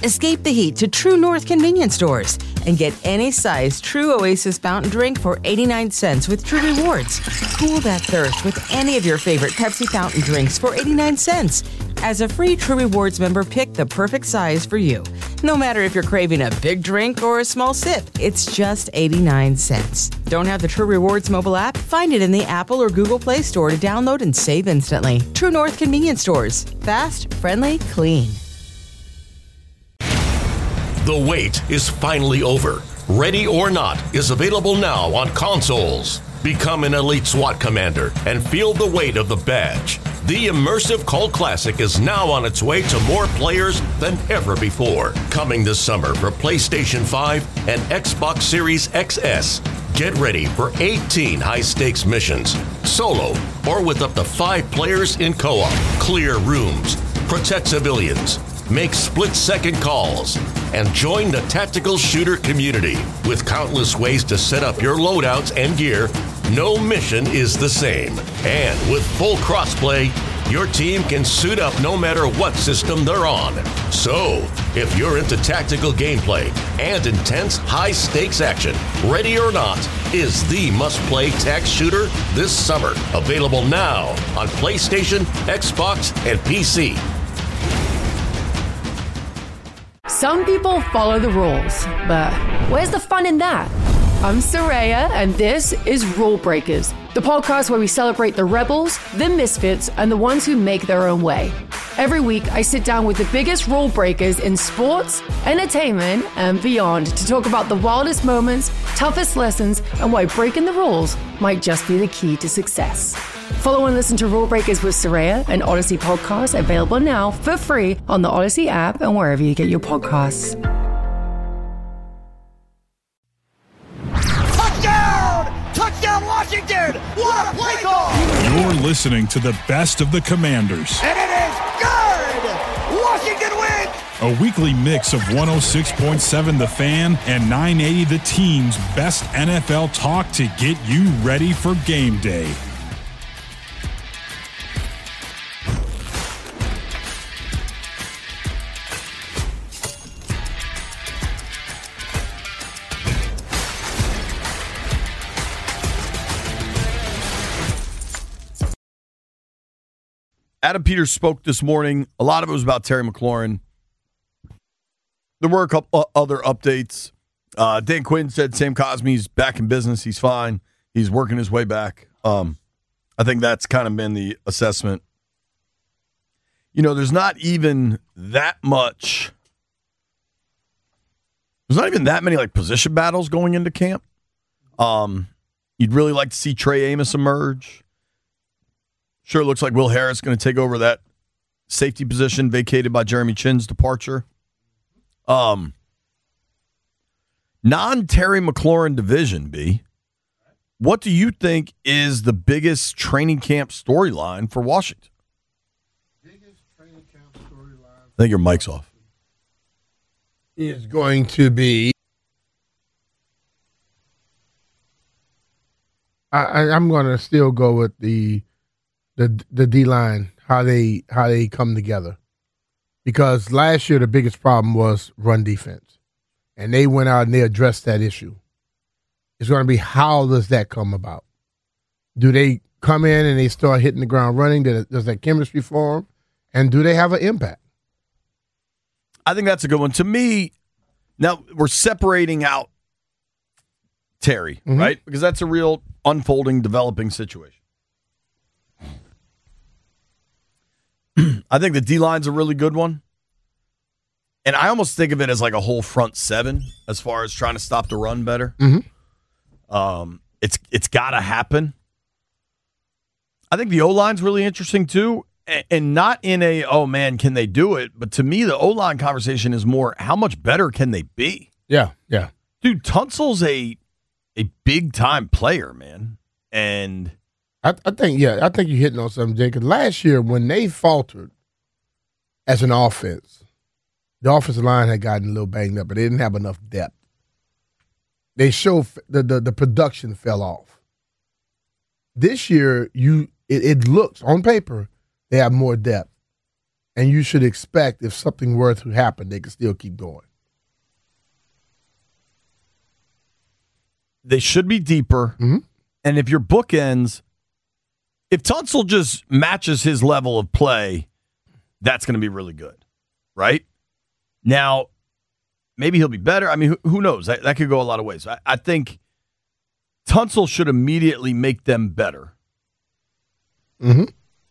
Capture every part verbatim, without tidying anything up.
Escape the heat to True North convenience stores and get any size True Oasis fountain drink for eighty-nine cents with True Rewards. Cool that thirst with any of your favorite Pepsi fountain drinks for eighty-nine cents. As a free True Rewards member, pick the perfect size for you. No matter if you're craving a big drink or a small sip, it's just eighty-nine cents. Don't have the True Rewards mobile app? Find it in the Apple or Google Play Store to download and save instantly. True North convenience stores. Fast, friendly, clean. The wait is finally over. Ready or Not is available now on consoles. Become an elite SWAT commander and feel the weight of the badge. The immersive cult classic is now on its way to more players than ever before. Coming this summer for PlayStation five and Xbox Series X S. Get ready for eighteen high-stakes missions, solo or with up to five players in co-op. Clear rooms, protect civilians, make split-second calls, and join the tactical shooter community. With countless ways to set up your loadouts and gear, no mission is the same. And with full crossplay, your team can suit up no matter what system they're on. So, if you're into tactical gameplay and intense high-stakes action, Ready or Not is the must-play tac shooter this summer. Available now on PlayStation, Xbox, and P C. Some people follow the rules, but where's the fun in that? I'm Soraya, and this is Rule Breakers, the podcast where we celebrate the rebels, the misfits, and the ones who make their own way. Every week, I sit down with the biggest rule breakers in sports, entertainment, and beyond to talk about the wildest moments, toughest lessons, and why breaking the rules might just be the key to success. Follow and listen to Rule Breakers with Soraya, an Odyssey podcast available now for free on the Odyssey app and wherever you get your podcasts. Touchdown! Touchdown, Washington! What a play call! You're listening to the best of the Commanders. And it is good! Washington wins! A weekly mix of one oh six point seven The Fan and nine eighty The Team's best N F L talk to get you ready for game day. Adam Peters spoke this morning. A lot of it was about Terry McLaurin. There were a couple other updates. Uh, Dan Quinn said Sam Cosmi's back in business. He's fine. He's working his way back. Um, I think that's kind of been the assessment. You know, there's not even that much. There's not even that many like position battles going into camp. Um, you'd really like to see Trey Amos emerge. Sure looks like Will Harris is going to take over that safety position vacated by Jeremy Chinn's departure. Um, non-Terry McLaurin division, B. What do you think is the biggest training camp storyline for Washington? Biggest training camp storyline. I think your mic's off. Is going to be. I, I, I'm going to still go with the. The the D line, how they how they come together, because last year the biggest problem was run defense, and they went out and they addressed that issue. It's going to be how does that come about? Do they come in and they start hitting the ground running? Does that chemistry form, and do they have an impact? I think that's a good one. To me, now we're separating out Terry, mm-hmm. right? Because that's a real unfolding, developing situation. I think the D-line's a really good one. And I almost think of it as like a whole front seven as far as trying to stop the run better. Mm-hmm. Um, it's it's got to happen. I think the O-line's really interesting too. And not in a, oh man, can they do it? But to me, the O-line conversation is more, how much better can they be? Yeah, yeah. Dude, Tunsil's a, a big-time player, man. And... I, I think, yeah, I think you're hitting on something, Jay, because last year when they faltered as an offense, the offensive line had gotten a little banged up, but they didn't have enough depth. They show the, the, the production fell off. This year, you it, it looks, on paper, they have more depth. And you should expect if something were to happen, they can still keep going. They should be deeper. Mm-hmm. And if your bookends, if Tunsil just matches his level of play, that's going to be really good, right? Now, maybe he'll be better. I mean, who, who knows? That, that could go a lot of ways. I, I think Tunsil should immediately make them better. Mm-hmm.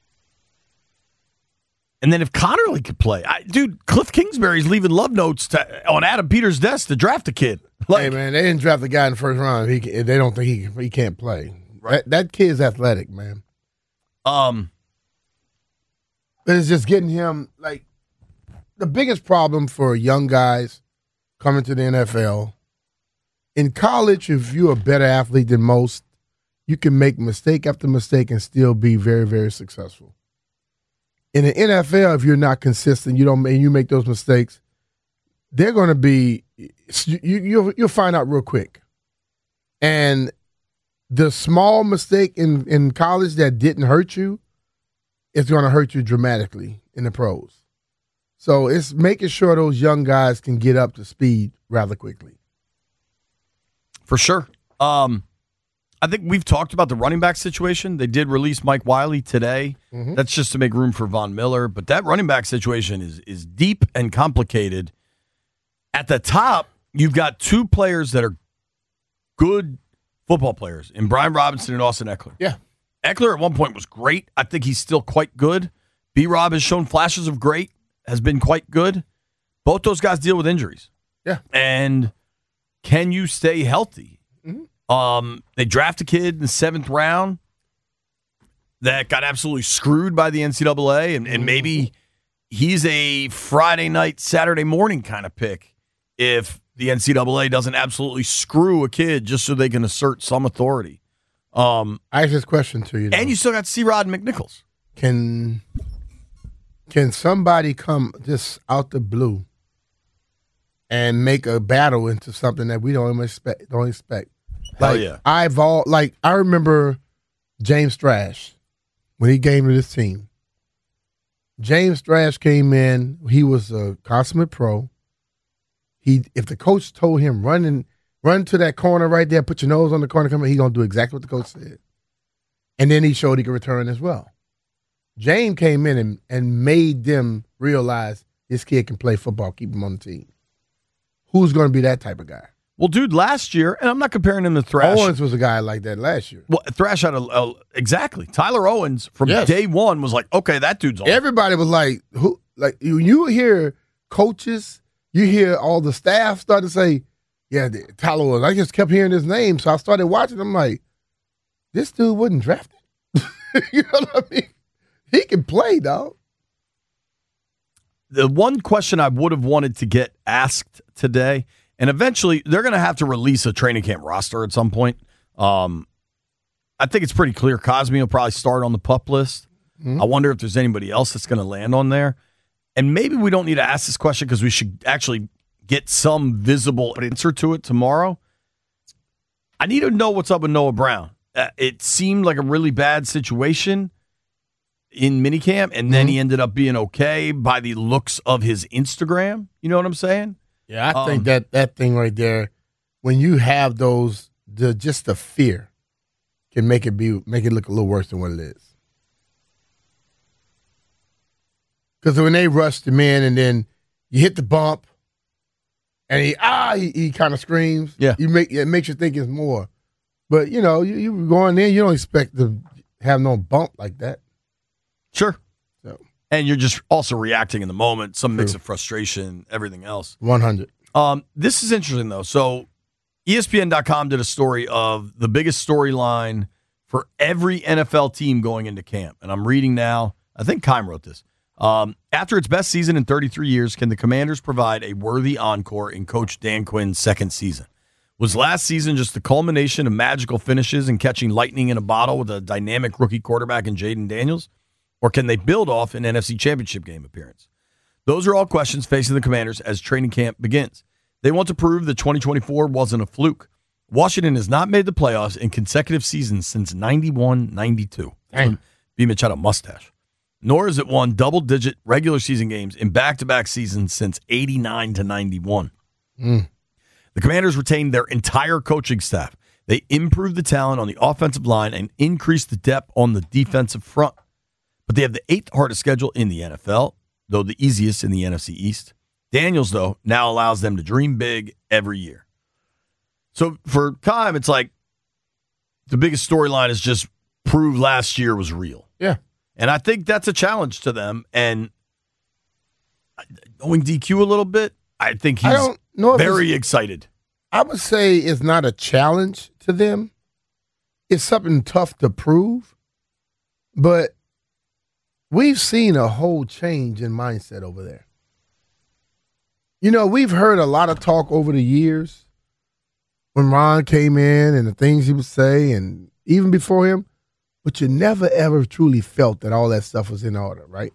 And then if Connerly could play, I, dude, Cliff Kingsbury's leaving love notes to, on Adam Peters' desk to draft a kid. Like, hey, man, they didn't draft the guy in the first round. He They don't think he he can't play. Right. That, that kid's athletic, man. Um, But it's just getting him, like, the biggest problem for young guys coming to the N F L, in college, if you're a better athlete than most, you can make mistake after mistake and still be very, very successful. In the N F L, if you're not consistent, you don't, and you make those mistakes, they're going to be, you, you'll, you'll find out real quick. And the small mistake in, in college that didn't hurt you, it's going to hurt you dramatically in the pros. So it's making sure those young guys can get up to speed rather quickly. For sure. Um, I think we've talked about the running back situation. They did release Mike Wiley today. Mm-hmm. That's just to make room for Von Miller. But that running back situation is is deep and complicated. At the top, you've got two players that are good football players in Brian Robinson and Austin Eckler. Yeah. Eckler at one point was great. I think he's still quite good. B-Rob has shown flashes of great, has been quite good. Both those guys deal with injuries. Yeah. And can you stay healthy? Mm-hmm. Um, they draft a kid in the seventh round that got absolutely screwed by the N C double A, and, and maybe he's a Friday night, Saturday morning kind of pick if the N C double A doesn't absolutely screw a kid just so they can assert some authority. Um, I ask this question to you, though. And you still got C-Rod and McNichols. Can can somebody come just out the blue and make a battle into something that we don't even expect? Don't expect. Hell Like, yeah. I've all like I remember James Thrash when he came to this team. James Thrash came in. He was a consummate pro. He, if the coach told him run and run to that corner right there, put your nose on the corner, come in, he gonna do exactly what the coach said. And then he showed he could return as well. James came in and, and made them realize this kid can play football. Keep him on the team. Who's going to be that type of guy? Well, dude, last year, and I'm not comparing him to Thrash. Owens was a guy like that last year. Well, Thrash had a, a exactly. Tyler Owens from Yes. day one was like, okay, that dude's on. Everybody was like, "Who?" Like you, you hear coaches, you hear all the staff start to say, "Yeah, the- Tyler Owens." I just kept hearing his name, so I started watching. I'm like, this dude wasn't drafted. You know what I mean? He can play, dog. The one question I would have wanted to get asked today, and eventually they're going to have to release a training camp roster at some point. Um, I think it's pretty clear Cosme will probably start on the PUP list. Mm-hmm. I wonder if there's anybody else that's going to land on there. And maybe we don't need to ask this question because we should actually get some visible answer to it tomorrow. I need to know what's up with Noah Brown. Uh, it seemed like a really bad situation in minicamp, and then mm-hmm. he ended up being okay by the looks of his Instagram. You know what I'm saying? Yeah, I um, think that that thing right there, when you have those, the just the fear can make it be make it look a little worse than what it is. Because when they rushed him in, and then you hit the bump, and he ah he, he kind of screams. Yeah, you make it makes you think it's more. But you know, you you going in, you don't expect to have no bump like that. Sure. So. And you're just also reacting in the moment, some True. mix of frustration, everything else. one hundred. Um, this is interesting, though. So E S P N dot com did a story of the biggest storyline for every N F L team going into camp. And I'm reading now. I think Kime wrote this. Um, after its best season in thirty-three years, can the Commanders provide a worthy encore in Coach Dan Quinn's second season? Was last season just the culmination of magical finishes and catching lightning in a bottle with a dynamic rookie quarterback in Jaden Daniels? Or can they build off an N F C Championship game appearance? Those are all questions facing the Commanders as training camp begins. They want to prove that twenty twenty-four wasn't a fluke. Washington has not made the playoffs in consecutive seasons since ninety-one ninety-two. B. Mitch had a mustache. nor has it won double-digit regular season games in back-to-back seasons since eighty-nine to ninety-one. Mm. The Commanders retained their entire coaching staff. They improved the talent on the offensive line and increased the depth on the defensive front. But they have the eighth hardest schedule in the N F L, though the easiest in the N F C East. Daniels, though, now allows them to dream big every year. So for Keim, it's like the biggest storyline is just prove last year was real. Yeah. And I think that's a challenge to them. And knowing D Q a little bit, I think he's I don't know if very excited. I would say it's not a challenge to them. It's something tough to prove. But we've seen a whole change in mindset over there. You know, we've heard a lot of talk over the years when Ron came in and the things he would say and even before him, but you never, ever truly felt that all that stuff was in order, right?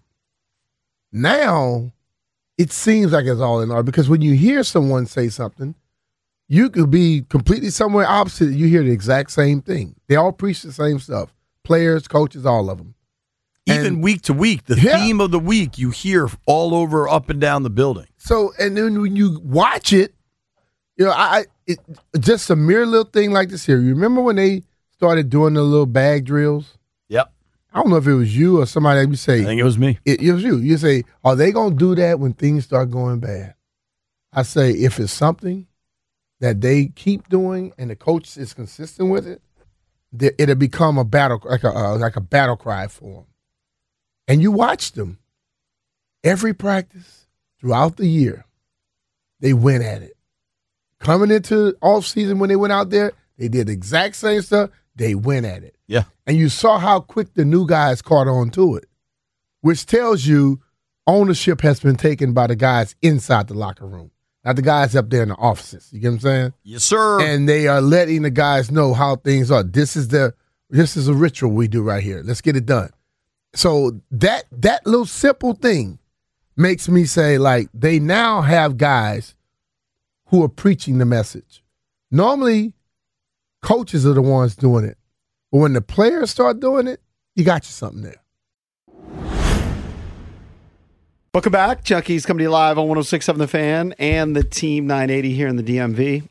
Now, it seems like it's all in order because when you hear someone say something, you could be completely somewhere opposite. You hear the exact same thing. They all preach the same stuff. Players, coaches, all of them. Even And- week to week, the Yeah. theme of the week you hear all over, up and down the building. So, and then when you watch it, you know, I, I it, just a mere little thing like this here. You remember when they started doing the little bag drills? Yep. I don't know if it was you or somebody that you say, I think it was me. it, it was you. You say, are they going to do that when things start going bad? I say, if it's something that they keep doing and the coach is consistent with it, th- it'll become a battle, like a uh, like a battle cry for them. And you watch them every practice throughout the year. They went at it. Coming into off season when they went out there, they did the exact same stuff. They went at it. Yeah. And you saw how quick the new guys caught on to it, which tells you ownership has been taken by the guys inside the locker room, not the guys up there in the offices. You get what I'm saying? Yes, sir. And they are letting the guys know how things are. This is the this is a ritual we do right here. Let's get it done. So that that little simple thing makes me say, like, they now have guys who are preaching the message. Normally, coaches are the ones doing it. But when the players start doing it, you got you something there. Welcome back. Junkies coming to you live on one oh six point seven The Fan and the Team nine eighty here in the D M V.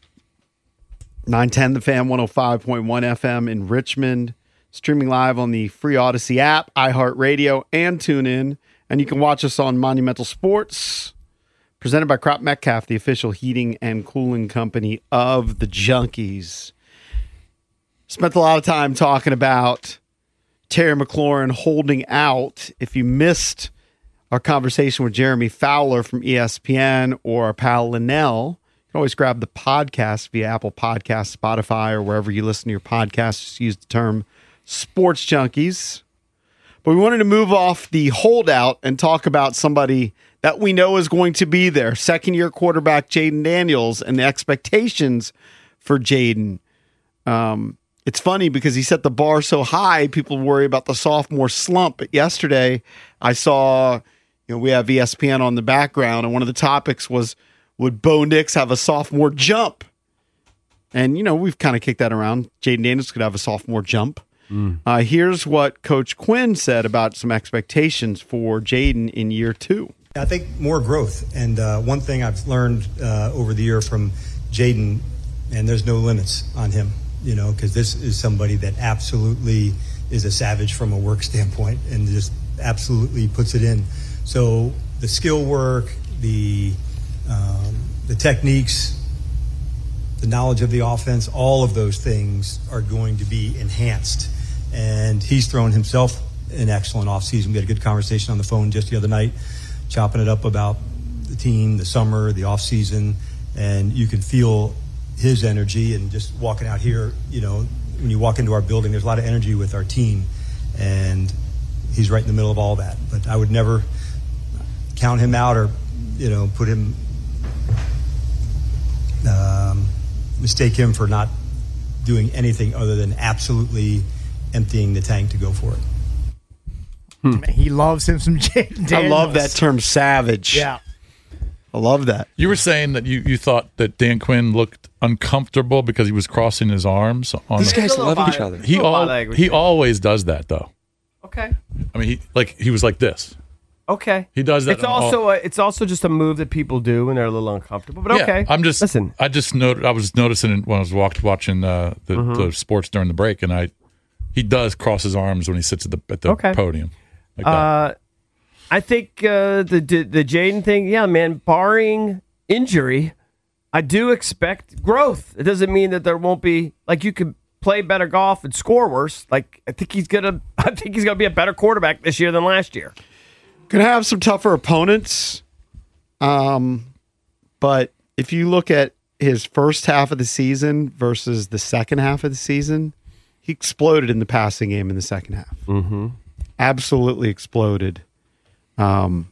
nine ten The Fan, one oh five point one F M in Richmond. Streaming live on the free Odyssey app, iHeartRadio, and TuneIn. And you can watch us on Monumental Sports, presented by Crop Metcalf, the official heating and cooling company of the Junkies. Spent a lot of time talking about Terry McLaurin holding out. If you missed our conversation with Jeremy Fowler from E S P N or our pal Linnell, you can always grab the podcast via Apple Podcasts, Spotify, or wherever you listen to your podcasts. Just use the term Sports Junkies. But we wanted to move off the holdout and talk about somebody that we know is going to be there. Second-year quarterback Jayden Daniels and the expectations for Jayden. Um, it's funny because he set the bar so high, people worry about the sophomore slump. But yesterday, I saw, you know, we have E S P N on the background, and one of the topics was, would Bo Nix have a sophomore jump? And, you know, we've kind of kicked that around. Jayden Daniels could have a sophomore jump. Mm. Uh, here's what Coach Quinn said about some expectations for Jayden in year two. I think more growth. And uh, one thing I've learned uh, over the year from Jayden, and there's no limits on him, you know, because this is somebody that absolutely is a savage from a work standpoint and just absolutely puts it in. So the skill work, the um, the techniques, the knowledge of the offense, all of those things are going to be enhanced. And he's thrown himself an excellent offseason. We had a good conversation on the phone just the other night, chopping it up about the team, the summer, the offseason, and you can feel his energy. And just walking out here, you know, when you walk into our building, there's a lot of energy with our team, and he's right in the middle of all that. But I would never count him out or, you know, put him, um, mistake him for not doing anything other than absolutely emptying the tank to go for it. Hmm. He loves him some Jayden Daniels. I love that term, savage. Yeah. I love that. You were saying that you, you thought that Dan Quinn looked uncomfortable because he was crossing his arms on These the, guys love each other. He al- he always does that, though. Okay. I mean, he like he was like this. Okay. He does that. It's also all, a, it's also just a move that people do when they're a little uncomfortable. But okay. Yeah, I'm just listen. I just noted. I was noticing when I was walked, watching uh, the, Mhm. the sports during the break, and I he does cross his arms when he sits at the at the Okay. podium. Like that. Uh, I think uh, the the, the Jaden thing, yeah, man. Barring injury, I do expect growth. It doesn't mean that there won't be like you could play better golf and score worse. Like I think he's gonna. I think he's gonna be a better quarterback this year than last year. Going to have some tougher opponents. Um, but if you look at his first half of the season versus the second half of the season, he exploded in the passing game in the second half. Mm-hmm. Absolutely exploded. Um,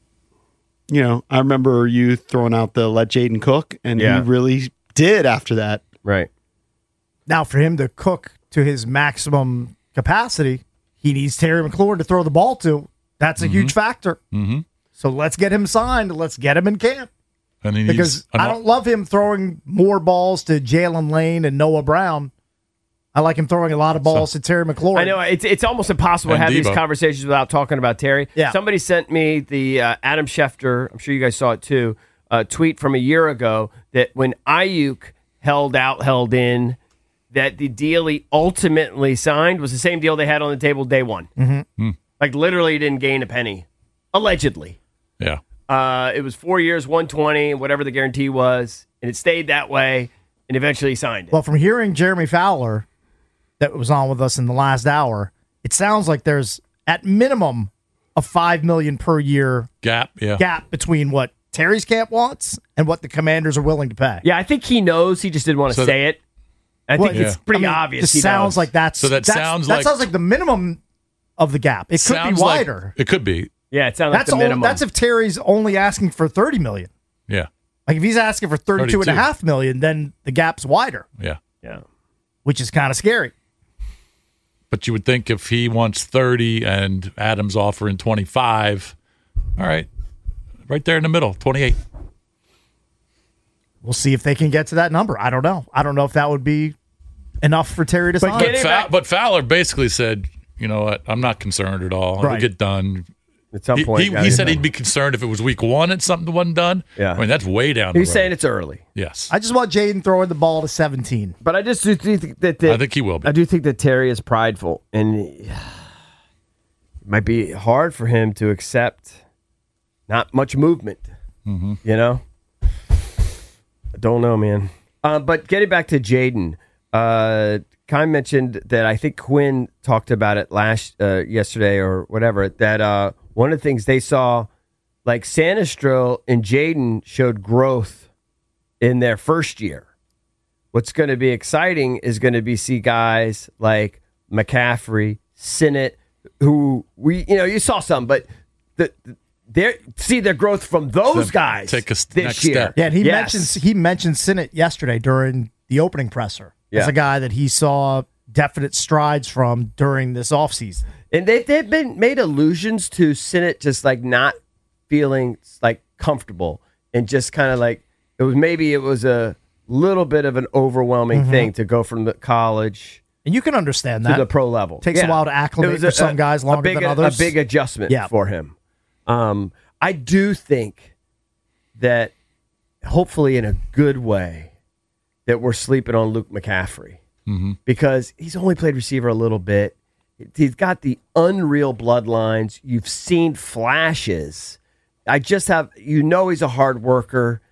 you know, I remember you throwing out the let Jaden cook, and Yeah. he really did after that. Right. Now, for him to cook to his maximum capacity, he needs Terry McLaurin to throw the ball to. That's a Mm-hmm. huge factor. Mm-hmm. So let's get him signed. Let's get him in camp. And he Because needs, I don't love him throwing more balls to Jalen Lane and Noah Brown. I like him throwing a lot of balls to Terry McLaurin. I know it's it's almost impossible to And have these Debo. conversations without talking about Terry. Yeah. Somebody sent me the uh, Adam Schefter. I'm sure you guys saw it too. Uh, tweet from a year ago that when Ayuk held out, held in, that the deal he ultimately signed was the same deal they had on the table day one. Mm-hmm. Like literally didn't gain a penny, allegedly. Yeah. Uh, it was four years, one twenty, whatever the guarantee was, and it stayed that way, and eventually he signed it. Well, from hearing Jeremy Fowler, that was on with us in the last hour, it sounds like there's at minimum a five million per year gap. Yeah. gap between what Terry's camp wants and what the Commanders are willing to pay. Yeah, I think he knows. He just didn't want to So say it. I think Well, it's pretty I mean, obvious. It he sounds knows. like that's So that that's- sounds that like- sounds like the minimum of the gap. It could be Sounds like- wider. it could be. Yeah, it sounds like that's the only- minimum. that's if Terry's only asking for thirty million. Yeah. Like if he's asking for thirty-two and a thirty-two. half million, then the gap's wider, Yeah. Yeah. which is kind of scary. But you would think if he wants thirty and Adams offering twenty-five, all right, right there in the middle, twenty-eight. We'll see if they can get to that number. I don't know. I don't know if that would be enough for Terry to sign. But, Fa- but Fowler basically said, you know what, I'm not concerned at all. It'll Right. get done. At some he, point, he, gotta he get said done. he'd be concerned if it was week one and something wasn't done. Yeah. I mean, that's way down the He's road. saying it's early. Yes. I just want Jaden throwing the ball to seventeen. But I just do think that, that I think he will be. I do think that Terry is prideful, and it might be hard for him to accept not much movement. Mm-hmm. You know, I don't know, man. Uh, but getting back to Jaden, uh, Kai mentioned that I think Quinn talked about it last uh, yesterday or whatever. That uh, one of the things they saw, like Sanistro and Jaden, showed growth in their first year. What's going to be exciting is going to be see guys like McCaffrey, Sinnott, who we you know you saw some, but the. They see their growth from those So guys take a s- this next year. step. Yeah, and he Yes. mentions he mentioned Sinnott yesterday during the opening presser as Yeah. a guy that he saw definite strides from during this offseason. And they've, they've been made allusions to Sinnott just like not feeling like comfortable and just kind of like it was maybe it was a little bit of an overwhelming Mhm. thing to go from the college And you can understand to that. the pro level. Takes a while to acclimate It was for some guys longer big, than others. A big adjustment Yeah. for him. Um, I do think that hopefully in a good way that we're sleeping on Luke McCaffrey Mm-hmm. because he's only played receiver a little bit. He's got the unreal bloodlines. You've seen flashes. I just have, you know, he's a hard worker.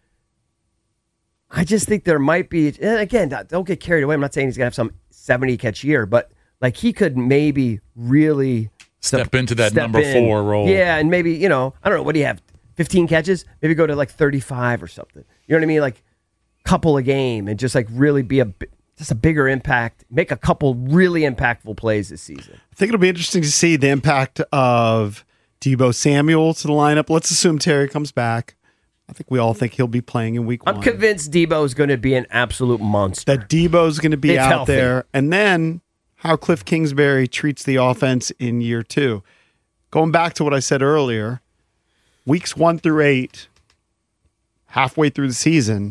I just think there might be, and again, don't get carried away. I'm not saying he's going to have some seventy catch year, but like he could maybe really Step into that step number in. four role. Yeah, and maybe, you know, I don't know, what do you have? fifteen catches? Maybe go to like thirty-five or something. You know what I mean? Like couple a game and just like really be a bi- just a bigger impact, make a couple really impactful plays this season. I think it'll be interesting to see the impact of Deebo Samuel to the lineup. Let's assume Terry comes back. I think we all think he'll be playing in week I'm one. convinced Debo is going to be an absolute monster. That Debo's going to be It's out healthy. there. And then how Cliff Kingsbury treats the offense in year two. Going back to what I said earlier, weeks one through eight, halfway through the season,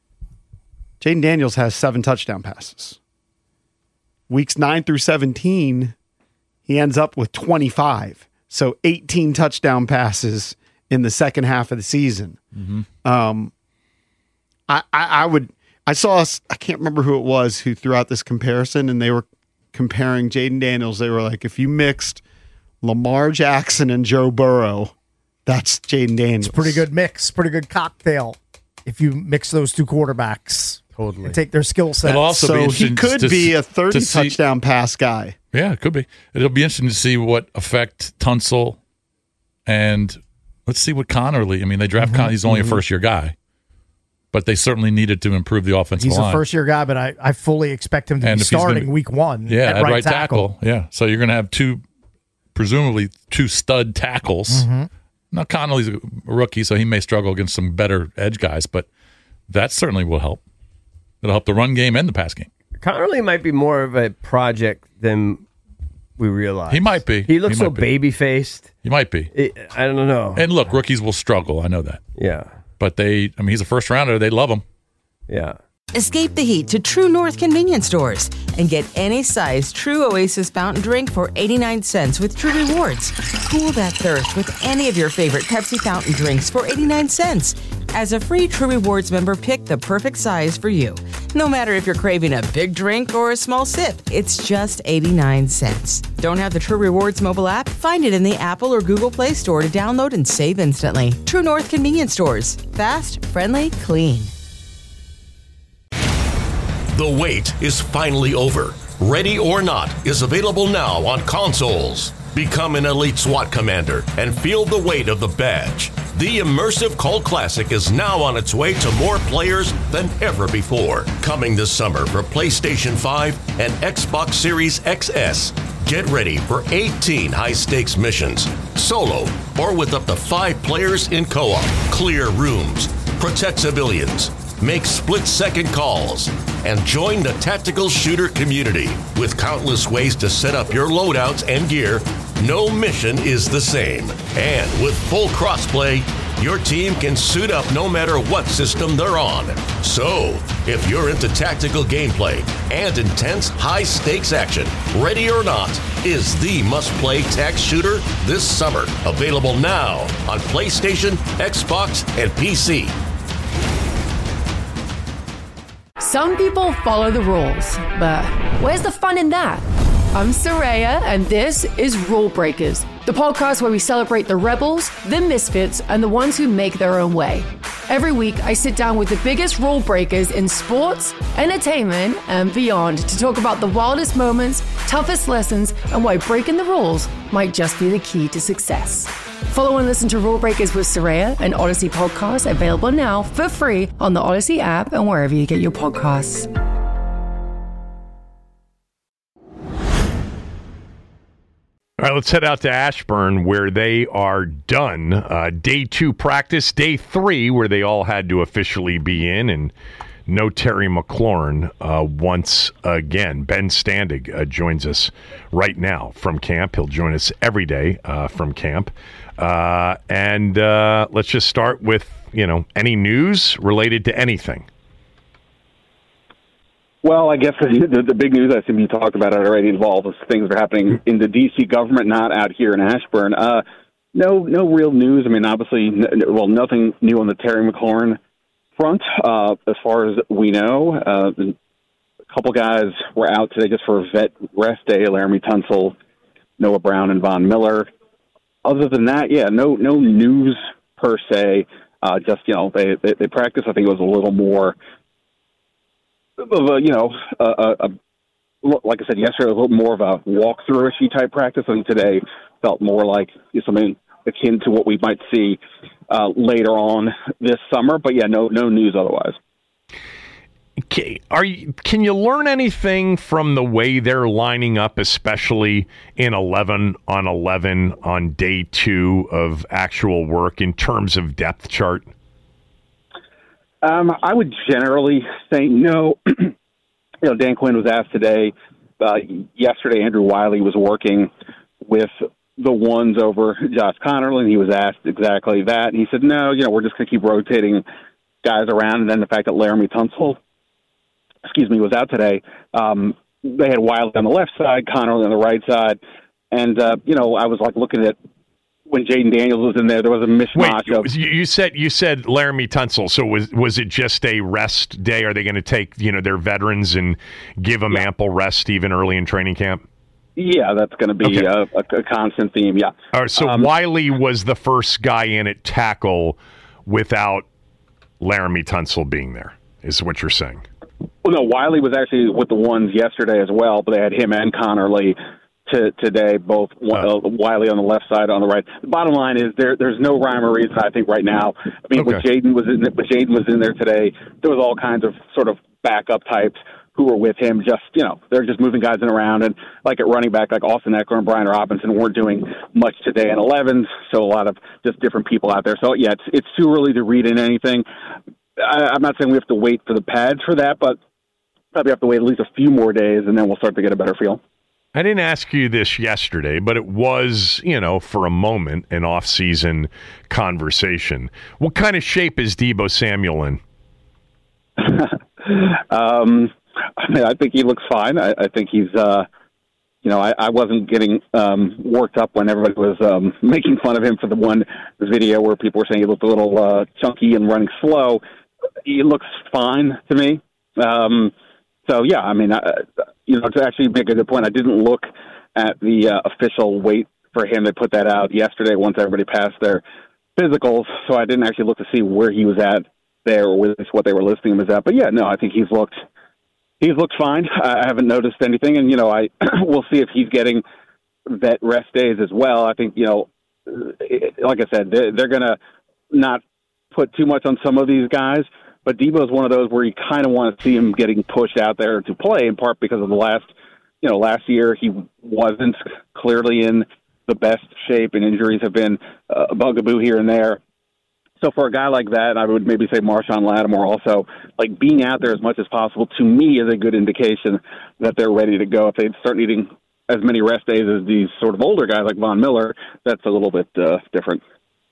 Jaden Daniels has seven touchdown passes. Weeks nine through seventeen, he ends up with twenty-five. So eighteen touchdown passes in the second half of the season. Mm-hmm. Um, I, I, I would, I saw, I can't remember who it was who threw out this comparison, and they were comparing Jaden Daniels. They were like, if you mixed Lamar Jackson and Joe Burrow, that's Jaden Daniels. It's a pretty good mix, pretty good cocktail if you mix those two quarterbacks. Totally. And take their skill sets. It'll also be So he interesting could to be s- a thirty to see- touchdown pass guy. Yeah, it could be. It'll be interesting to see what effect Tunsil and let's see what Connerly. I mean, they draft Mm-hmm. Con. He's only a first year guy, but they certainly needed to improve the offensive He's line. a first year guy, but I, I fully expect him to And be if he's gonna starting be- week one yeah, at, right, tackle. Yeah, so you're going to have two, presumably two stud tackles. Mm-hmm. Now Connolly's a rookie, so he may struggle against some better edge guys, but that certainly will help. It'll help the run game and the pass game. Connerly might be more of a project than we realize. He might be. He looks He so might be. baby faced. He might be. I don't know. And look, rookies will struggle. I know that. Yeah. But they, I mean, he's a first rounder. They love him. Yeah. Escape the heat to True North convenience stores and get any size True Oasis fountain drink for eighty-nine cents with True Rewards. Cool that thirst with any of your favorite Pepsi fountain drinks for eighty-nine cents. As a free True Rewards member, pick the perfect size for you. No matter if you're craving a big drink or a small sip, it's just eighty-nine cents. Don't have the True Rewards mobile app? Find it in the Apple or Google Play Store to download and save instantly. True North convenience stores. Fast, friendly, clean. The wait is finally over. Ready or Not is available now on consoles. Become an elite SWAT commander and feel the weight of the badge. The immersive Cult Classic is now on its way to more players than ever before. Coming this summer for PlayStation five and Xbox Series X S. Get ready for eighteen high-stakes missions, solo or with up to five players in co-op. Clear rooms, protect civilians, make split-second calls, and join the tactical shooter community. With countless ways to set up your loadouts and gear, no mission is the same. And with full crossplay, your team can suit up no matter what system they're on. So, if you're into tactical gameplay and intense high-stakes action, Ready or Not is the must-play tac shooter this summer. Available now on PlayStation, Xbox, and P C. Some people follow the rules, but where's the fun in that? I'm Soraya, and this is Rule Breakers, the podcast where we celebrate the rebels, the misfits, and the ones who make their own way. Every week, I sit down with the biggest rule breakers in sports, entertainment, and beyond to talk about the wildest moments, toughest lessons, and why breaking the rules might just be the key to success. Follow and listen to Rule Breakers with Soraya, an Odyssey podcast available now for free on the Odyssey app and wherever you get your podcasts. All right, let's head out to Ashburn where they are done. Uh, day two practice, day three where they all had to officially be in, and no Terry McLaurin uh, once again. Ben Standig uh, joins us right now from camp. He'll join us every day uh, from camp. Uh, and uh, let's just start with, you know, any news related to anything. Well, I guess the, the big news, I assume you talked about it already, involves things that are happening in the D C government, not out here in Ashburn. Uh, no, no real news. I mean, obviously, n- well, nothing new on the Terry McLaurin front, uh, as far as we know. Uh, a couple guys were out today just for a vet rest day: Laramie Tunsil, Noah Brown, and Von Miller. Other than that, yeah, no, no news per se. Uh, just you know, they, they they practice. I think it was a little more of a, you know, a, a, a, like I said yesterday, a little more of a walkthrough-ishy type practice. I think today felt more like something akin to what we might see uh, later on this summer. But yeah, no, no news otherwise. Okay. Are you, can you learn anything from the way they're lining up, especially in eleven on eleven on day two of actual work in terms of depth chart? Um, I would generally say no. you know, Dan Quinn was asked today. Uh, yesterday, Andrew Wiley was working with the ones over Josh Connerly, and he was asked exactly that. And he said, no, you know, we're just going to keep rotating guys around. And then the fact that Laramie Tunsil, excuse me, was out today, um, they had Wiley on the left side, Connerly on the right side. And, uh, you know, I was like looking at when Jaden Daniels was in there, there was a mishmash Wait, of. you said you said Laramie Tunsil. So was was it just a rest day? Are they going to take you know their veterans and give them yeah. ample rest even early in training camp? Yeah, that's going to be okay. a, a, a constant theme. Yeah. All right. So um, Wiley was the first guy in at tackle without Laramie Tunsil being there. Is what you're saying? Well, no, Wiley was actually with the ones yesterday as well, but they had him and Connor Lee. To, today, both uh, Wiley on the left side, on the right. The bottom line is there. There's no rhyme or reason. I think right now. I mean, okay. when Jaden was in, when Jaden was in there today, there was all kinds of sort of backup types who were with him. Just you know, they're just moving guys in around, and like at running back, like Austin Eckler and Brian Robinson weren't doing much today in elevens. So a lot of just different people out there. So yeah, it's it's too early to read in anything. I, I'm not saying we have to wait for the pads for that, but probably have to wait at least a few more days, and then we'll start to get a better feel. I didn't ask you this yesterday, but it was, you know, for a moment, an off-season conversation. What kind of shape is Deebo Samuel in? um, I mean, I think he looks fine. I, I think he's, uh, you know, I, I wasn't getting um, worked up when everybody was um, making fun of him for the one video where people were saying he looked a little uh, chunky and running slow. He looks fine to me. Um, so, yeah, I mean, I, you know, to actually make a good point, I didn't look at the uh, official weight for him. They put that out yesterday once everybody passed their physicals, so I didn't actually look to see where he was at there or with what they were listing him as at. But, yeah, no, I think he's looked he's looked fine. I haven't noticed anything, and, you know, I we'll see if he's getting vet rest days as well. I think, you know, like I said, they're, they're going to not put too much on some of these guys, but Deebo is one of those where you kind of want to see him getting pushed out there to play, in part because of the last, you know, last year he wasn't clearly in the best shape, and injuries have been a bugaboo here and there. So for a guy like that, I would maybe say Marshawn Lattimore also, like being out there as much as possible, to me is a good indication that they're ready to go. If they start needing as many rest days as these sort of older guys like Von Miller, that's a little bit uh, different.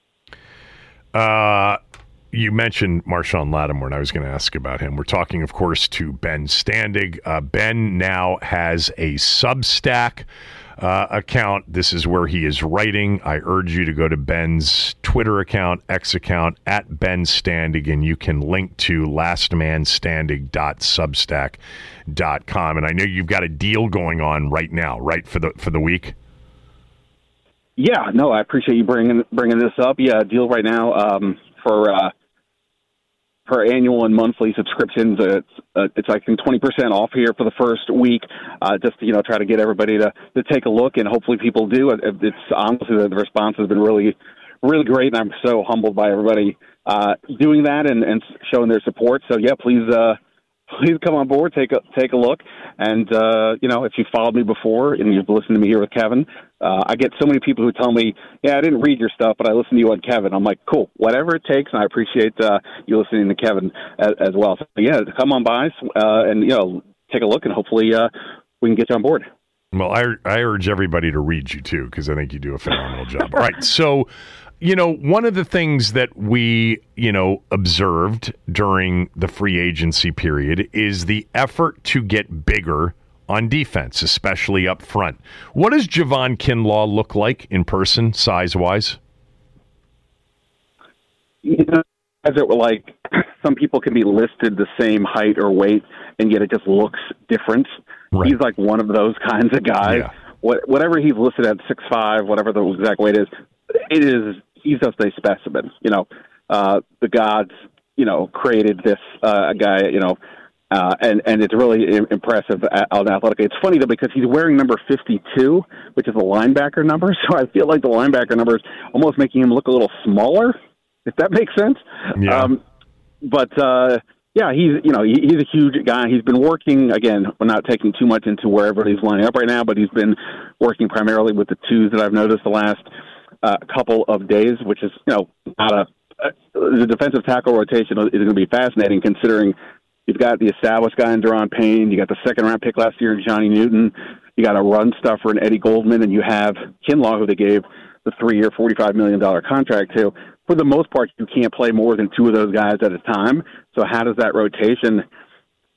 Uh, you mentioned Marshawn Lattimore, and I was going to ask about him. We're talking, of course, to Ben Standig. Uh, Ben now has a Substack uh, account. This is where he is writing. I urge you to go to Ben's Twitter account, X account, at Ben Standig, and you can link to last man standig dot substack dot com. And I know you've got a deal going on right now, right, for the for the week? Yeah, no, I appreciate you bringing bringing this up. Yeah, deal right now um, for uh, for annual and monthly subscriptions. Uh, it's uh, it's like twenty percent off here for the first week. Uh, just to, you know, try to get everybody to, to take a look, and hopefully people do. It's honestly the response has been really, really great, and I'm so humbled by everybody uh, doing that and, and showing their support. So yeah, please. Uh, Please come on board, take a take a look, and uh, you know, if you followed me before and you've listened to me here with Kevin, uh, I get so many people who tell me, "Yeah, I didn't read your stuff, but I listened to you on Kevin." I'm like, "Cool, whatever it takes," and I appreciate uh, you listening to Kevin as, as well. So yeah, come on by uh, and you know, take a look, and hopefully uh, we can get you on board. Well, I I urge everybody to read you too, because I think you do a phenomenal job. All right, so. You know, one of the things that we, you know, observed during the free agency period is the effort to get bigger on defense, especially up front. What does Javon Kinlaw look like in person, size-wise? You know, as it were, like, some people can be listed the same height or weight, and yet it just looks different. Right. He's like one of those kinds of guys. Yeah. What, whatever he's listed at six five, whatever the exact weight is, it is... he's just a specimen, you know. Uh, the gods, you know, created this uh, guy, you know, uh, and and it's really impressive on athletic. It's funny though because he's wearing number fifty-two, which is a linebacker number. So I feel like the linebacker number is almost making him look a little smaller, if that makes sense. Yeah. Um, but uh, yeah, he's you know he, he's a huge guy. He's been working again. We're not taking too much into where everybody's lining up right now, but he's been working primarily with the twos that I've noticed the last. A uh, couple of days, which is, you know, not a, uh, the defensive tackle rotation is going to be fascinating considering you've got the established guy in Deron Payne, you got the second round pick last year in Johnny Newton, you got a run stuffer in Eddie Goldman, and you have Kinlaw, who they gave the three-year, forty-five million dollars contract to. For the most part, you can't play more than two of those guys at a time. So how does that rotation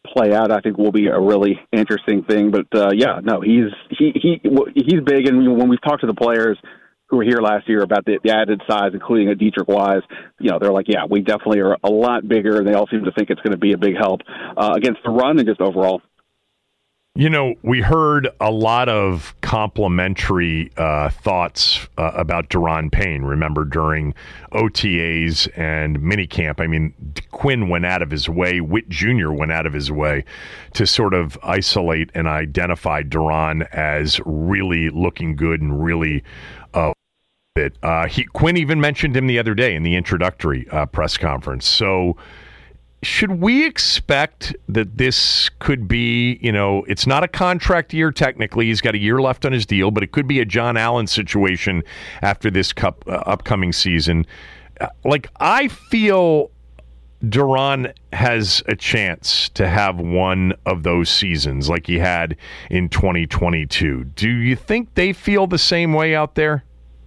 play out, I think will be a really interesting thing. But uh, yeah, no, he's he he he's big, and when we've talked to the players who were here last year about the, the added size, including a Dietrich Wise, you know, they're like, yeah, we definitely are a lot bigger, and they all seem to think it's going to be a big help uh, against the run and just overall. You know, we heard a lot of complimentary uh, thoughts uh, about Daron Payne. Remember, during O T As and minicamp, I mean, Quinn went out of his way, Witt Junior went out of his way to sort of isolate and identify Daron as really looking good and really uh, fit. Uh, he, Quinn even mentioned him the other day in the introductory uh, press conference. So, should we expect that this could be, you know, it's not a contract year technically. He's got a year left on his deal, but it could be a John Allen situation after this cup uh, upcoming season. Uh, like, I feel Daron has a chance to have one of those seasons like he had in twenty twenty-two. Do you think they feel the same way out there?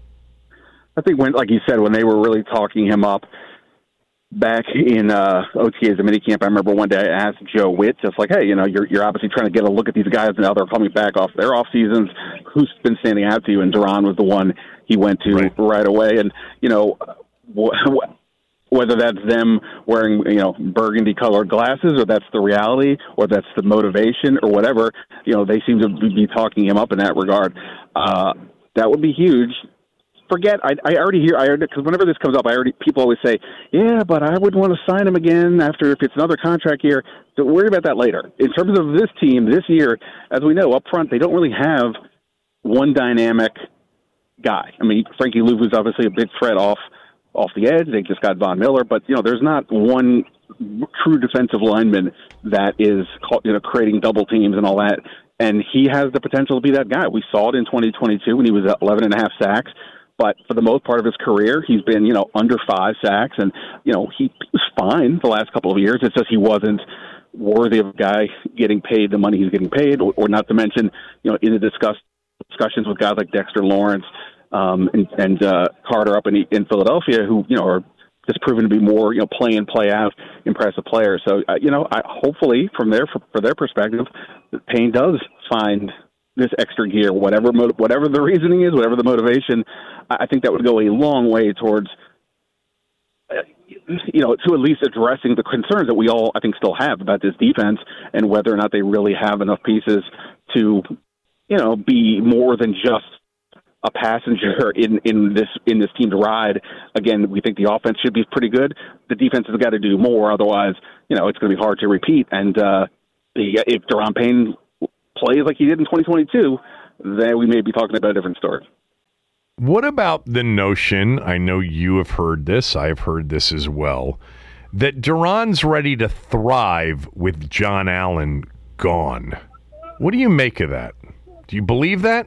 I think when, like you said, when they were really talking him up, back in uh, O T As and minicamp, I remember one day I asked Joe Witt, just like, hey, you know, you're you're obviously trying to get a look at these guys now they're coming back off their off seasons. Who's been standing out to you? And Daron was the one he went to right, right away. And, you know, wh- whether that's them wearing, you know, burgundy colored glasses or that's the reality or that's the motivation or whatever, you know, they seem to be talking him up in that regard. Uh, that would be huge. Forget, I, I already hear, I because whenever this comes up, I already people always say, yeah, but I would want to sign him again after if it's another contract year. Don't worry about that later. In terms of this team this year, as we know, up front, they don't really have one dynamic guy. I mean, Frankie Luvu's obviously a big threat off off the edge. They just got Von Miller, but, you know, there's not one true defensive lineman that is, you know, creating double teams and all that. And he has the potential to be that guy. We saw it in twenty twenty-two when he was at eleven and a half sacks. But for the most part of his career, he's been, you know, under five sacks. And, you know, he was fine the last couple of years. It's just he wasn't worthy of a guy getting paid the money he's getting paid, or, or not to mention, you know, in the discuss, discussions with guys like Dexter Lawrence um, and, and uh, Carter up in, in Philadelphia, who, you know, are just proven to be more, you know, play in, play out, impressive players. So, uh, you know, I, hopefully from their, for, for their perspective, Payne does find this extra gear, whatever whatever the reasoning is, whatever the motivation. I think that would go a long way towards, you know, to at least addressing the concerns that we all, I think, still have about this defense and whether or not they really have enough pieces to, you know, be more than just a passenger in, in this in this team to ride. Again, we think the offense should be pretty good. The defense has got to do more, otherwise, you know, it's going to be hard to repeat. And uh, the, if Daron Payne plays like he did in twenty twenty-two, then we may be talking about a different story. What about the notion, I know you have heard this, I've heard this as well, that Daron's ready to thrive with John Allen gone? What do you make of that? Do you believe that?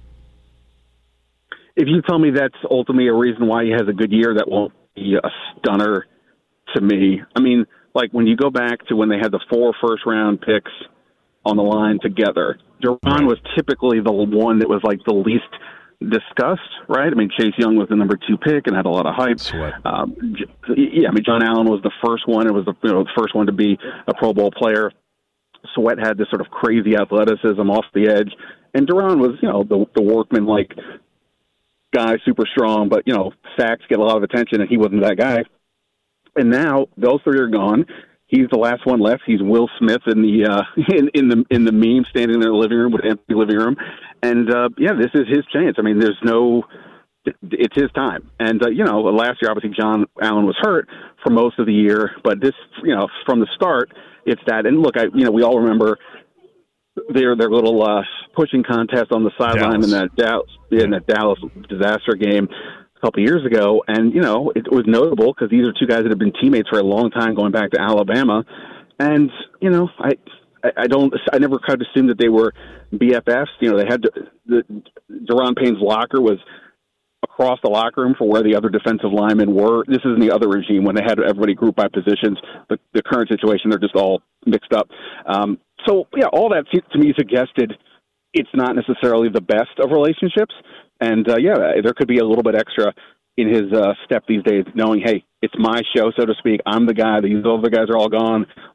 If you tell me that's ultimately a reason why he has a good year, that won't be a stunner to me. I mean, like when you go back to when they had the four first-round picks on the line together, Daron was typically the one that was like the least discussed, right? I mean, Chase Young was the number two pick and had a lot of hype. Um, yeah, I mean, John Allen was the first one. It was the, you know, the first one to be a Pro Bowl player. Sweat had this sort of crazy athleticism off the edge, and Daron was, you know, the, the workman-like guy, super strong, but, you know, sacks get a lot of attention, and he wasn't that guy. And now those three are gone. He's the last one left. He's Will Smith in the uh, in, in the in the meme, standing there in the living room with an empty living room, and uh, yeah, this is his chance. I mean, there's no, it's his time. And uh, you know, last year obviously John Allen was hurt for most of the year, but this, you know, from the start, it's that. And look, I you know, we all remember their their little uh, pushing contest on the sideline in that Dallas in that Dallas disaster game a couple of years ago, and you know it was notable because these are two guys that have been teammates for a long time, going back to Alabama, and you know I I don't I never kind of assumed that they were B F Fs. You know, they had to, the Daron Payne's locker was across the locker room for where the other defensive linemen were. This is in the other regime when they had everybody grouped by positions. The, the current situation, they're just all mixed up. Um, so yeah, all that to me suggested it's not necessarily the best of relationships. And, uh, yeah, there could be a little bit extra in his uh, step these days, knowing, hey, it's my show, so to speak. I'm the guy. These other guys are all gone.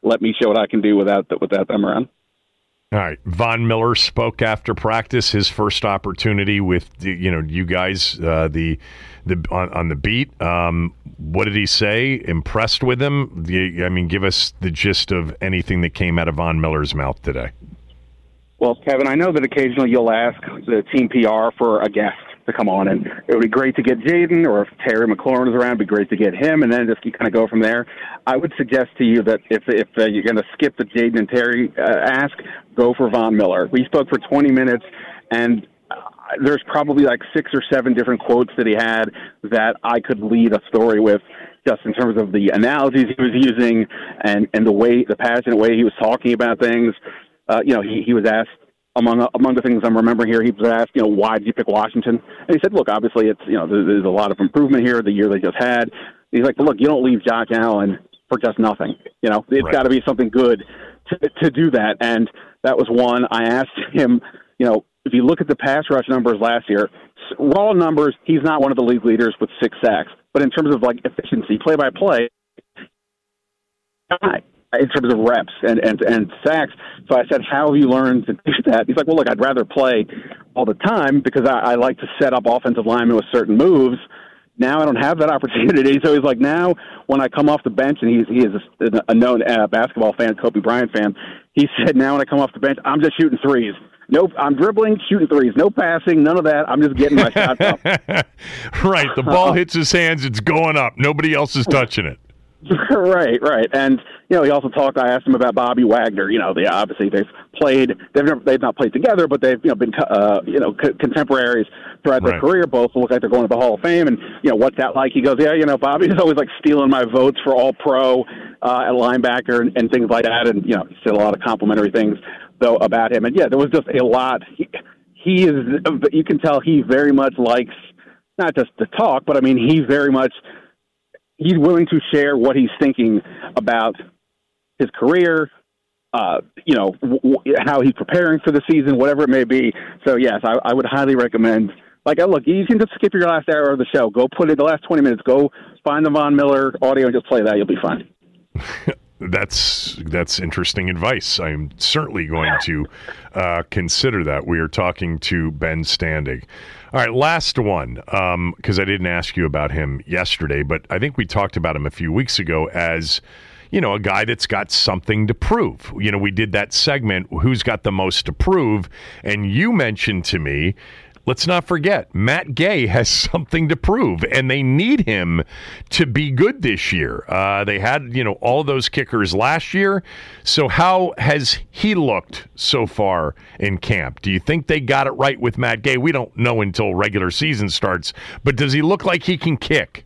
let me show what I can do without without them around. All right. Von Miller spoke after practice, his first opportunity with the, you know you guys uh, the the on, on the beat. Um, what did he say? Impressed with him? The, I mean, give us the gist of anything that came out of Von Miller's mouth today. Well, Kevin, I know that occasionally you'll ask the team P R for a guest to come on, and it would be great to get Jayden, or if Terry McLaurin is around, it'd be great to get him, and then just you kind of go from there. I would suggest to you that if if uh, you're going to skip the Jayden and Terry uh, ask, go for Von Miller. We spoke for twenty minutes, and uh, there's probably like six or seven different quotes that he had that I could lead a story with, just in terms of the analogies he was using and, and the way, the passionate way he was talking about things. Uh, you know, he, he was asked, among among the things I'm remembering here, he was asked, you know, why did you pick Washington? And he said, look, obviously it's, you know, there's, there's a lot of improvement here, the year they just had. He's like, but look, you don't leave Josh Allen for just nothing. You know, it's right. got to be something good to, to do that. And that was one. I asked him, you know, if you look at the pass rush numbers last year, raw numbers, he's not one of the league leaders with six sacks. But in terms of, like, efficiency, play-by-play, in terms of reps and, and, and sacks. So I said, how have you learned to do that? He's like, well, look, I'd rather play all the time because I, I like to set up offensive linemen with certain moves. Now I don't have that opportunity. So he's like, now when I come off the bench, and he's, he is a, a known uh, basketball fan, Kobe Bryant fan, he said, now when I come off the bench, I'm just shooting threes. Nope, I'm dribbling, shooting threes. No passing, none of that. I'm just getting my shots up. Right, the ball hits his hands, it's going up. Nobody else is touching it. Right, right, and you know he also talked. I asked him about Bobby Wagner. You know, they obviously they've played. They've never, they've not played together, but they've you know been uh, you know co- contemporaries throughout their right. career. Both look like they're going to the Hall of Fame. And you know what's that like? He goes, yeah, you know, Bobby's always like stealing my votes for All Pro uh, at linebacker and, and things like that. And you know, he said a lot of complimentary things though about him. And yeah, there was just a lot. He, he is. You can tell he very much likes not just to talk, but I mean he very much. He's willing to share what he's thinking about his career, uh, you know, w- w- how he's preparing for the season, whatever it may be. So, yes, I, I would highly recommend. Like, look, you can just skip your last hour of the show. Go put in the last twenty minutes. Go find the Von Miller audio and just play that. You'll be fine. That's that's interesting advice. I'm certainly going to uh, consider that. We are talking to Ben Standig. All right, last one, because um, I didn't ask you about him yesterday, but I think we talked about him a few weeks ago as, you know, a guy that's got something to prove. You know, we did that segment, Who's Got the Most to Prove, and you mentioned to me, let's not forget, Matt Gay has something to prove, and they need him to be good this year. Uh, they had, you know, all those kickers last year. So how has he looked so far in camp? Do you think they got it right with Matt Gay? We don't know until regular season starts, but does he look like he can kick?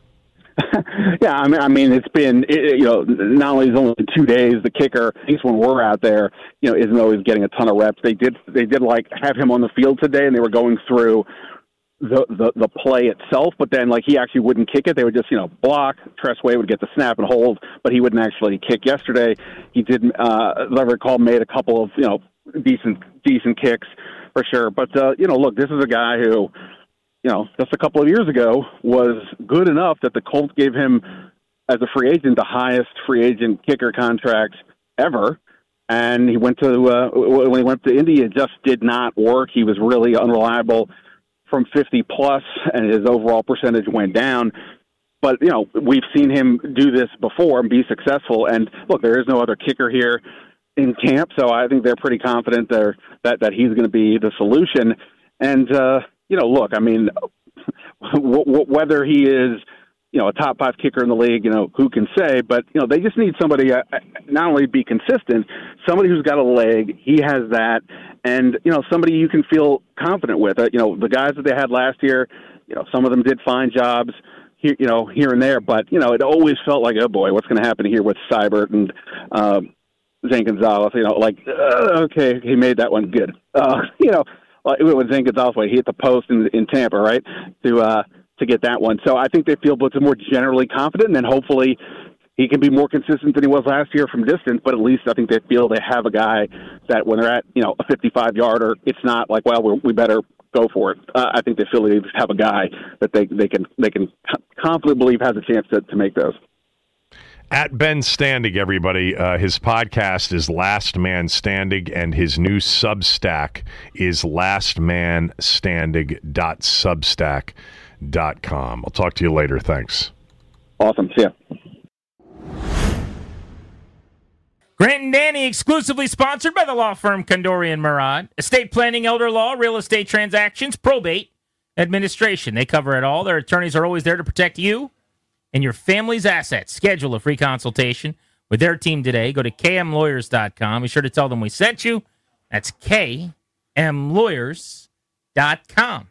Yeah, I mean, I mean, it's been it, you know, not only is it only two days. The kicker, at least when we're out there, you know, isn't always getting a ton of reps. They did, they did like have him on the field today, and they were going through the the, the play itself. But then, like, he actually wouldn't kick it. They would just, you know, block. Tressway would get the snap and hold, but he wouldn't actually kick. Yesterday, he did, uh, as I recall, made a couple of you know decent decent kicks for sure. But uh, you know, look, this is a guy who. You know, just a couple of years ago, was good enough that the Colts gave him, as a free agent, the highest free agent kicker contract ever. And he went to, uh, when he went to Indy, it just did not work. He was really unreliable from fifty plus, and his overall percentage went down. But, you know, we've seen him do this before and be successful. And, look, there is no other kicker here in camp, so I think they're pretty confident there that, that he's going to be the solution. And, uh, you know, look, I mean, w- w- whether he is, you know, a top five kicker in the league, you know, who can say? But, you know, they just need somebody uh, not only be consistent, somebody who's got a leg, he has that, and, you know, somebody you can feel confident with. Uh, you know, the guys that they had last year, you know, some of them did fine jobs, here, you know, here and there, but, you know, it always felt like, oh, boy, what's going to happen here with Seibert and um, Zane Gonzalez? You know, like, uh, okay, he made that one good. Uh, you know, with Zane Gonzalez, he hit the post in, in Tampa, right, to uh, to get that one. So I think they feel Blitz is more generally confident, and then hopefully he can be more consistent than he was last year from distance. But at least I think they feel they have a guy that when they're at, you know, a fifty-five yarder, it's not like, well, we're, we better go for it. Uh, I think they feel they have a guy that they they can they can confidently believe has a chance to, to make those. At Ben Standig, everybody. Uh, his podcast is Last Man Standig, and his new Substack is last man standig dot substack dot com. I'll talk to you later. Thanks. Awesome. See ya. Grant and Danny, exclusively sponsored by the law firm Kondori and Murad. Estate planning, elder law, real estate transactions, probate, administration. They cover it all. Their attorneys are always there to protect you and your family's assets. Schedule a free consultation with their team today. Go to k m lawyers dot com. Be sure to tell them we sent you. That's k m lawyers dot com.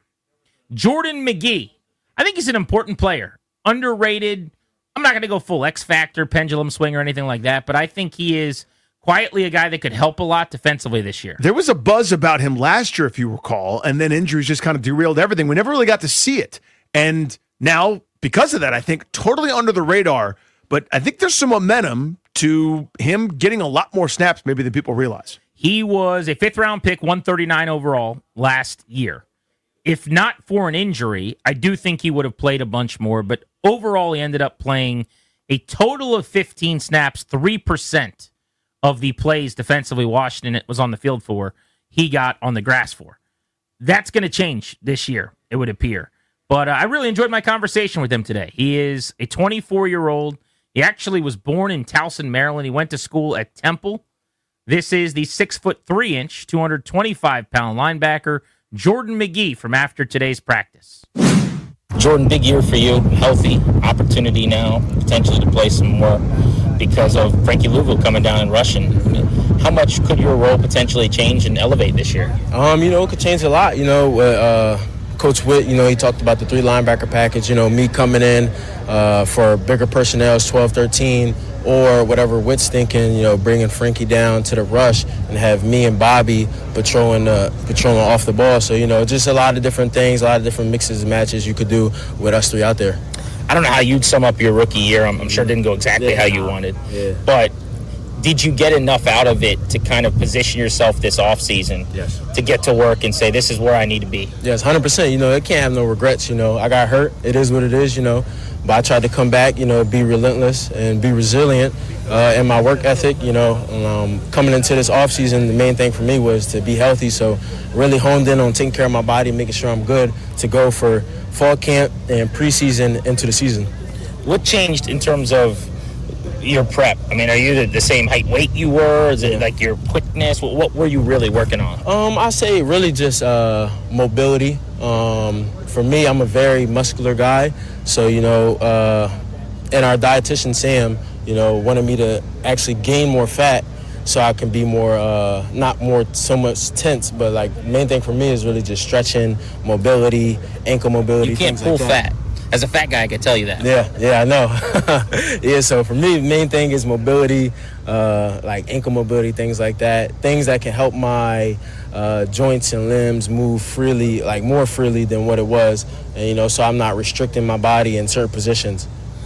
Jordan McGee. I think he's an important player. Underrated. I'm not going to go full X Factor, pendulum swing, or anything like that, but I think he is quietly a guy that could help a lot defensively this year. There was a buzz about him last year, if you recall, and then injuries just kind of derailed everything. We never really got to see it. And now, because of that, I think totally under the radar, but I think there's some momentum to him getting a lot more snaps maybe than people realize. He was a fifth-round pick, one thirty-nine overall last year. If not for an injury, I do think he would have played a bunch more, but overall he ended up playing a total of fifteen snaps, three percent of the plays defensively Washington was on the field for, he got on the grass for. That's going to change this year, it would appear. But uh, I really enjoyed my conversation with him today. He is a twenty-four-year-old. He actually was born in Towson, Maryland. He went to school at Temple. This is the six foot three inch, two hundred twenty-five pound linebacker, Jordan McGee, from after today's practice. Jordan, big year for you, healthy, opportunity now, potentially to play some more because of Frankie Louisville coming down and rushing. How much could your role potentially change and elevate this year? Um, you know, it could change a lot. You know, uh, Coach Witt, you know, he talked about the three linebacker package, you know, me coming in uh, for bigger personnel, twelve, thirteen, or whatever Witt's thinking, you know, bringing Frankie down to the rush and have me and Bobby patrolling uh, patrolling off the ball. So, you know, just a lot of different things, a lot of different mixes and matches you could do with us three out there. I don't know how you'd sum up your rookie year. I'm, I'm sure it didn't go exactly Yeah. how you wanted. Yeah. But did you get enough out of it to kind of position yourself this offseason Yes. to get to work and say, this is where I need to be? Yes, one hundred percent. You know, it can't have no regrets. You know, I got hurt. It is what it is, you know. But I tried to come back, you know, be relentless and be resilient uh, in my work ethic, you know. Um, coming into this offseason, the main thing for me was to be healthy. So really honed in on taking care of my body, making sure I'm good to go for fall camp and preseason into the season. What changed in terms of your prep? I mean, are you the, the same height, weight you were? Is it like your quickness? What, what were you really working on? Um, I say really just uh, mobility. Um, for me, I'm a very muscular guy. So, you know, uh, and our dietitian, Sam, you know, wanted me to actually gain more fat so I can be more, uh, not more so much tense, but like main thing for me is really just stretching, mobility, ankle mobility. You can't things pull like that. fat. As a fat guy, I can tell you that. Yeah, yeah, I know. Yeah, so for me, the main thing is mobility, uh, like ankle mobility, things like that. Things that can help my uh, joints and limbs move freely, like more freely than what it was. And, you know, so I'm not restricting my body in certain positions.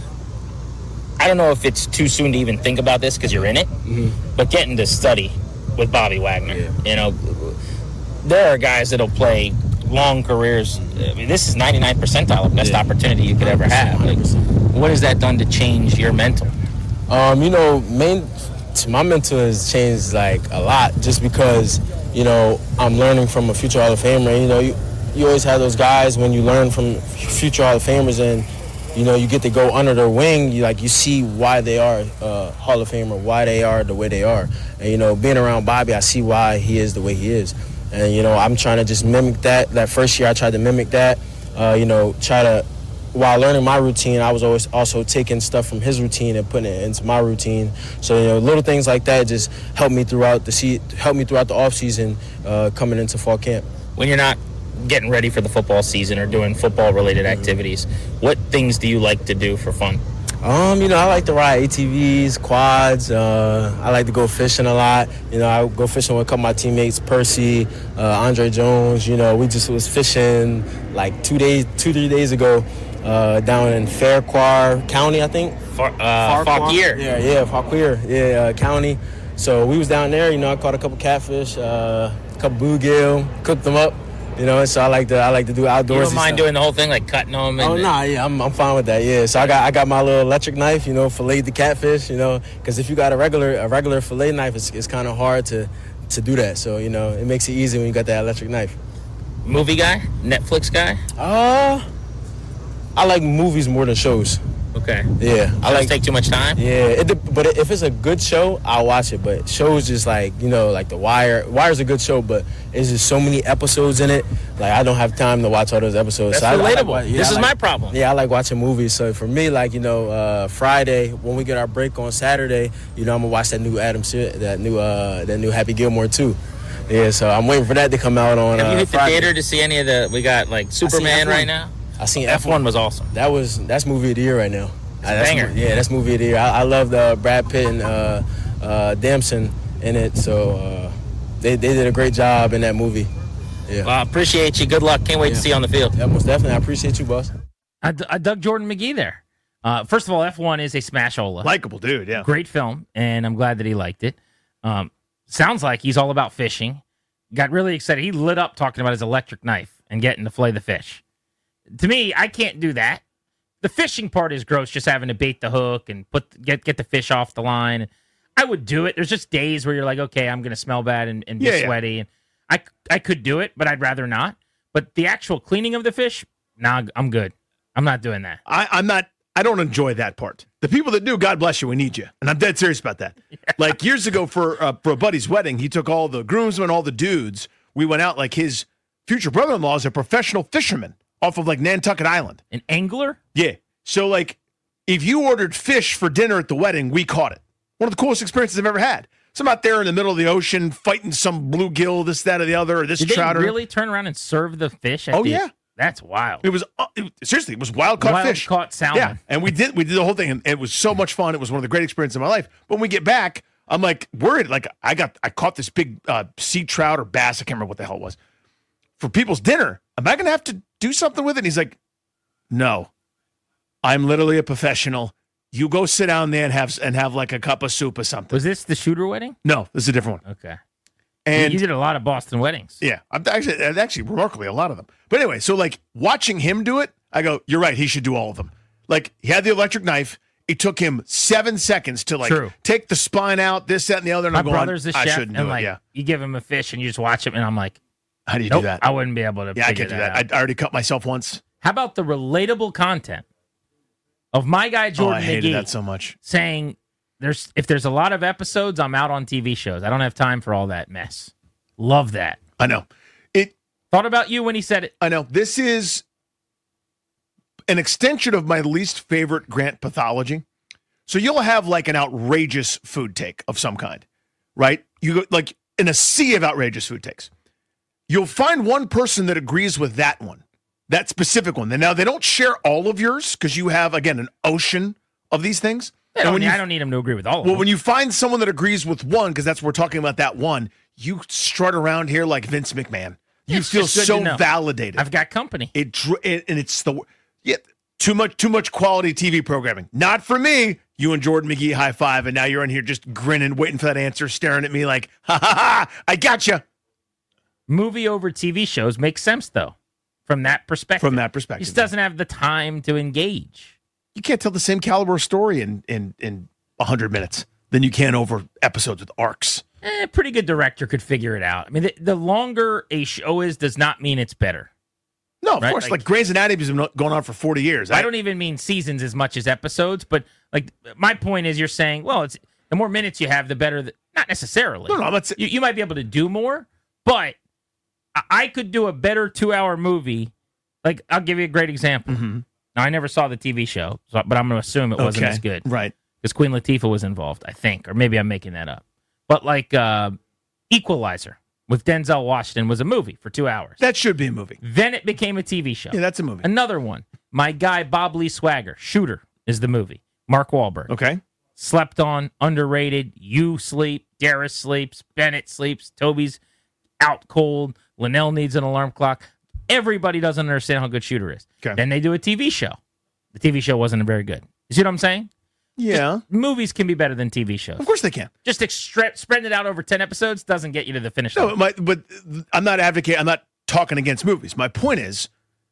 I don't know if it's too soon to even think about this because you're in it, Mm-hmm. but getting to study with Bobby Wagner, Yeah. you know, there are guys that'll play long careers. I mean, this is ninety-nine percentile of best Yeah. opportunity you could ever have. Like, what has that done to change your mental? Um, you know, main, my mental has changed like a lot just because, you know, I'm learning from a future Hall of Famer. You know, you, you always have those guys when you learn from future Hall of Famers and, you know, you get to go under their wing, you like you see why they are uh, Hall of Famer, why they are the way they are. And, you know, being around Bobby, I see why he is the way he is. And, you know, I'm trying to just mimic that. That first year I tried to mimic that, uh, you know, try to, while learning my routine, I was always also taking stuff from his routine and putting it into my routine. So, you know, little things like that just help me throughout the se- help me throughout the off season uh, coming into fall camp. When you're not getting ready for the football season or doing football-related activities, what things do you like to do for fun? Um, you know, I like to ride A T Vs, quads. Uh, I like to go fishing a lot. You know, I go fishing with a couple of my teammates, Percy, uh, Andre Jones. You know, we just was fishing like two days, two, three days ago uh, down in Fairquar County, I think. For, uh, Fauquier. Yeah, yeah, Fauquier, yeah, uh, County. So we was down there. You know, I caught a couple catfish, uh, a couple bluegill, cooked them up. You know, so I like to I like to do outdoorsy You don't mind stuff. doing the whole thing, like cutting them? And Oh nah, yeah, I'm I'm fine with that. Yeah, so I got I got my little electric knife, you know, fillet the catfish, you know, because if you got a regular a regular fillet knife, it's it's kind of hard to to do that. So you know, it makes it easy when you got that electric knife. Movie guy, Netflix guy. Uh, I like movies more than shows. Okay. Yeah, I Shows like take too much time. Yeah, it, de- but if it's a good show, I'll watch it. But shows just like you know, like The Wire. Wire's a good show, but it's just so many episodes in it. Like I don't have time to watch all those episodes. That's so I, I relatable. like, yeah, This I is like- my problem. Yeah, I like watching movies. So for me, like you know, uh, Friday when we get our break on Saturday, you know, I'm gonna watch that new Adam, Se- that new uh, that new Happy Gilmore too. Yeah, so I'm waiting for that to come out on. Have you uh, hit the Friday. theater to see any of the? We got like Superman F one. right now. I seen F one was awesome. That was that's movie of the year right now. It's a Uh, that's banger. mo- yeah, that's movie of the year. I, I loved uh, Brad Pitt and uh, uh, Damson in it, so uh, they they did a great job in that movie. Yeah. Well, I appreciate you. Good luck. Can't wait to see you on the field. Yeah, most definitely. I appreciate you, boss. I, d- I dug Jordan McGee there. Uh, first of all, F one is a smashola. Likeable dude, yeah. Great film, and I'm glad that he liked it. Um, sounds like he's all about fishing. Got really excited. He lit up talking about his electric knife and getting to flay the fish. To me, I can't do that. The fishing part is gross, just having to bait the hook and put get get the fish off the line. I would do it. There's just days where you're like, okay, I'm going to smell bad and, and be Yeah, yeah. sweaty. And I, I could do it, but I'd rather not. But the actual cleaning of the fish, nah, I'm good. I'm not doing that. I, I'm not. I don't enjoy that part. The people that do, God bless you, we need you, and I'm dead serious about that. Like years ago, for uh, for a buddy's wedding, he took all the groomsmen, all the dudes. We went out. Like his future brother-in-law is a professional fisherman off of like Nantucket Island, an angler. Yeah. So like, if you ordered fish for dinner at the wedding, we caught it. One of the coolest experiences I've ever had. So I'm out there in the middle of the ocean fighting some bluegill, this, that, or the other, or this Did trout. they or- really turn around and serve the fish? At Oh, the, yeah. That's wild. It was uh, it, seriously, it was wild caught Wild fish, caught salmon. Yeah, and we did we did the whole thing, and it was so much fun. It was one of the great experiences of my life. But when we get back, I'm like worried. Like I got I caught this big uh, sea trout or bass. I can't remember what the hell it was for people's dinner. Am I going to have to do something with it? And he's like, no, I'm literally a professional. You go sit down there and have and have like a cup of soup or something. Was this the shooter wedding? No, this is a different one. Okay. And you did a lot of Boston weddings. Yeah, I'm actually actually remarkably a lot of them. But anyway, so like watching him do it, I go, you're right. He should do all of them. Like he had the electric knife. It took him seven seconds to like True. take the spine out, this, that, and the other. And My I'm going, brother's the I chef, shouldn't do and it. like Yeah, you give him a fish and you just watch him, and I'm like, how do you nope, do that? I wouldn't be able to. Yeah, I figure can't do that. out. I already cut myself once. How about the relatable content of my guy Jordan oh, I hated McGee that so much. saying, "There's if there's a lot of episodes, I'm out on T V shows. I don't have time for all that mess." Love that. I know. It thought about you when he said it. I know. This is an extension of my least favorite Grant pathology. So you'll have like an outrageous food take of some kind, right? You go like in a sea of outrageous food takes. You'll find one person that agrees with that one, that specific one. And now they don't share all of yours because you have, again, an ocean of these things. I And don't, when you, I don't need him to agree with all of well, them. when you find someone that agrees with one, because that's what we're talking about, that one, you strut around here like Vince McMahon. You It's feel just good so to know. validated. I've got company. It, dr- it and it's the yeah too much too much quality T V programming. Not for me. You and Jordan McGee high five, and now you're in here just grinning, waiting for that answer, staring at me like, ha ha ha! I gotcha. Movie over T V shows makes sense though, from that perspective. From that He perspective, just doesn't have the time to engage. you can't tell the same caliber story in in in a hundred minutes than you can over episodes with arcs. Eh, a pretty good director could figure it out. I mean, the, the longer a show is does not mean it's better. No, of Right? course. Like- Like, Grey's Anatomy has been going on for forty years. I don't even mean seasons as much as episodes, but like my point is, you're saying, well, it's the more minutes you have, the better. The, not necessarily. No, no, I'm not saying- you, you might be able to do more, but I, I could do a better two-hour movie. Like I'll give you a great example. Mm-hmm. Now I never saw the T V show, so, but I'm going to assume it wasn't Okay, as good, right? Because Queen Latifah was involved, I think, or maybe I'm making that up. But like uh, Equalizer with Denzel Washington was a movie for two hours. That should be a movie. Then it became a T V show. Yeah, that's a movie. Another one. My guy Bob Lee Swagger, Shooter, is the movie. Mark Wahlberg. Okay. Slept on, underrated. You sleep. Darius sleeps. Bennett sleeps. Toby's out cold. Linnell needs an alarm clock. Everybody doesn't understand how good Shooter is. Okay. Then they do a T V show. The T V show wasn't very good. You see what I'm saying? Yeah. Just movies can be better than T V shows. Of course they can. Just extra- spreading it out over ten episodes doesn't get you to the finish line. No, my, but I'm not advocating. I'm not talking against movies. My point is,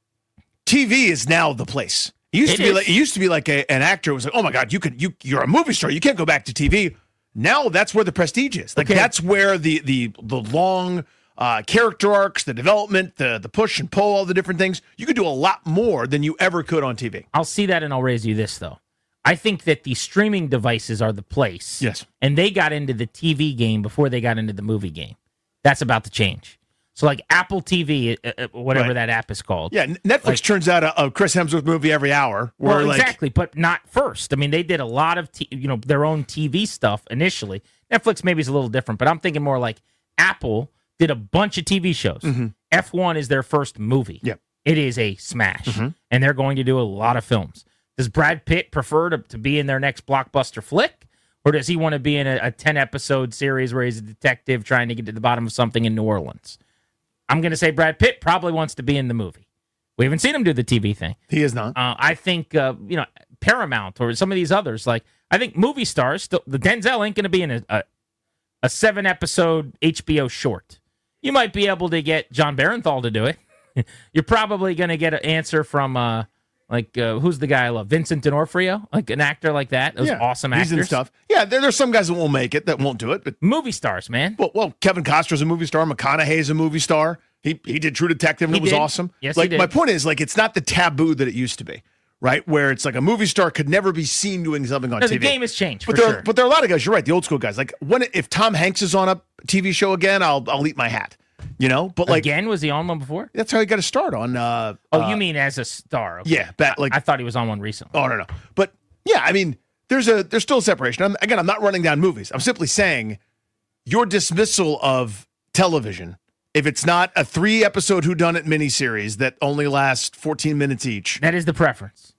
T V is now the place. It used It to be is. like it used to be like a, an actor was like, oh my god, you could you you're a movie star, you can't go back to T V. Now that's where the prestige is. Like Okay. that's where the the the long uh, character arcs, the development, the the push and pull, all the different things. You could do a lot more than you ever could on T V. I'll see that, and I'll raise you this though. I think that the streaming devices are the place. Yes. And they got into the T V game before they got into the movie game. That's about to change. So, like Apple T V, uh, uh, whatever Right. that app is called. Yeah, Netflix Like- turns out a, a Chris Hemsworth movie every hour. Where Well, like, exactly, but not first. I mean, they did a lot of t- you know their own T V stuff initially. Netflix maybe is a little different, but I'm thinking more like Apple did a bunch of T V shows. Mhm. F one is their first movie. Yep. It is a smash, Mhm. and they're going to do a lot of films. Does Brad Pitt prefer to, to be in their next blockbuster flick, or does he want to be in a, a ten episode series where he's a detective trying to get to the bottom of something in New Orleans? I'm going to say Brad Pitt probably wants to be in the movie. We haven't seen him do the T V thing. He is not. Uh, I think uh, you know Paramount or some of these others. Like I think movie stars, still, the Denzel ain't going to be in a, a a seven episode H B O short. You might be able to get John Barenthal to do it. You're probably going to get an answer from uh, like uh, who's the guy I love, Vincent D'Onofrio, like an actor like that. Those yeah, awesome he's actors. in stuff. Yeah, there, there's some guys that won't make it, that won't do it. But movie stars, man. Well, well, Kevin Costner's a movie star. McConaughey's a movie star. He he did True Detective, and He it was did. awesome. Yes, he like did. my point is, like it's not the taboo that it used to be, right? Where it's like a movie star could never be seen doing something on No, T V. the game has changed But for there, sure. but there are a lot of guys. You're right, the old school guys. Like when if Tom Hanks is on a T V show again, I'll I'll eat my hat. You know, but like Again, was he on one before? that's how he got to start on. Uh, Oh, uh, you mean as a star? Okay. yeah, bat, like I thought he was on one recently. Oh no, no. But yeah, I mean, there's a there's still a separation. I'm, again, I'm not running down movies. I'm simply saying your dismissal of television, if it's not a three episode whodunit miniseries that only lasts fourteen minutes each, That is the preference.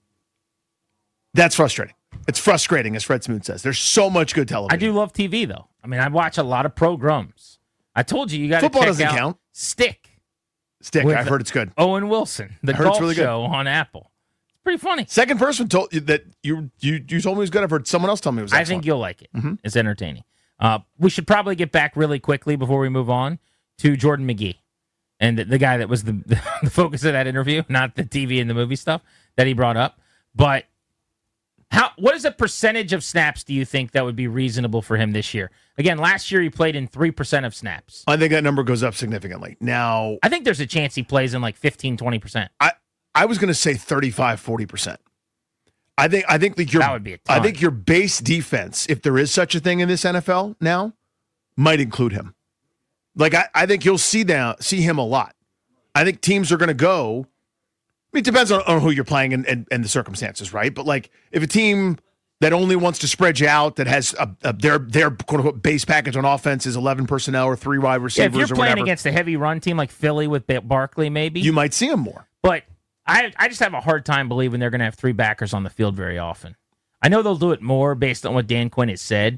that's frustrating. It's frustrating, as Fred Smoot says. There's so much good television. I do love T V though. I mean, I watch a lot of programs. I told you you got to Football check doesn't out count. Stick. Stick. with I've heard it's good. Owen Wilson, the I heard it's golf really good. show on Apple. It's pretty funny. Second person told you that you you you told me it was good. I've heard someone else tell me it was I excellent. think you'll like it. Mhm. It's entertaining. Uh, we should probably get back really quickly before we move on to Jordan McGee and the, the guy that was the, the focus of that interview, not the T V and the movie stuff that he brought up. But how? What is a percentage of snaps do you think that would be reasonable for him this year? Again, last year he played in three percent of snaps. I think that number goes up significantly. Now, I think there's a chance he plays in like fifteen, twenty percent. I I was going to say thirty-five, forty percent. I think I think that your That would be a I ton. think your base defense, if there is such a thing in this N F L now, might include him. Like I, I think you'll see that see him a lot. I think teams are going to go. I mean, it depends on, on who you're playing and, and, and the circumstances, right? But like if a team that only wants to spread you out, that has a, a, their their quote unquote base package on offense is eleven personnel or three wide Yeah, receivers if you're or playing whatever, against a heavy run team like Philly with Ba- Barkley, maybe you might see him more. But I I just have a hard time believing they're going to have three backers on the field very often. I know they'll do it more based on what Dan Quinn has said,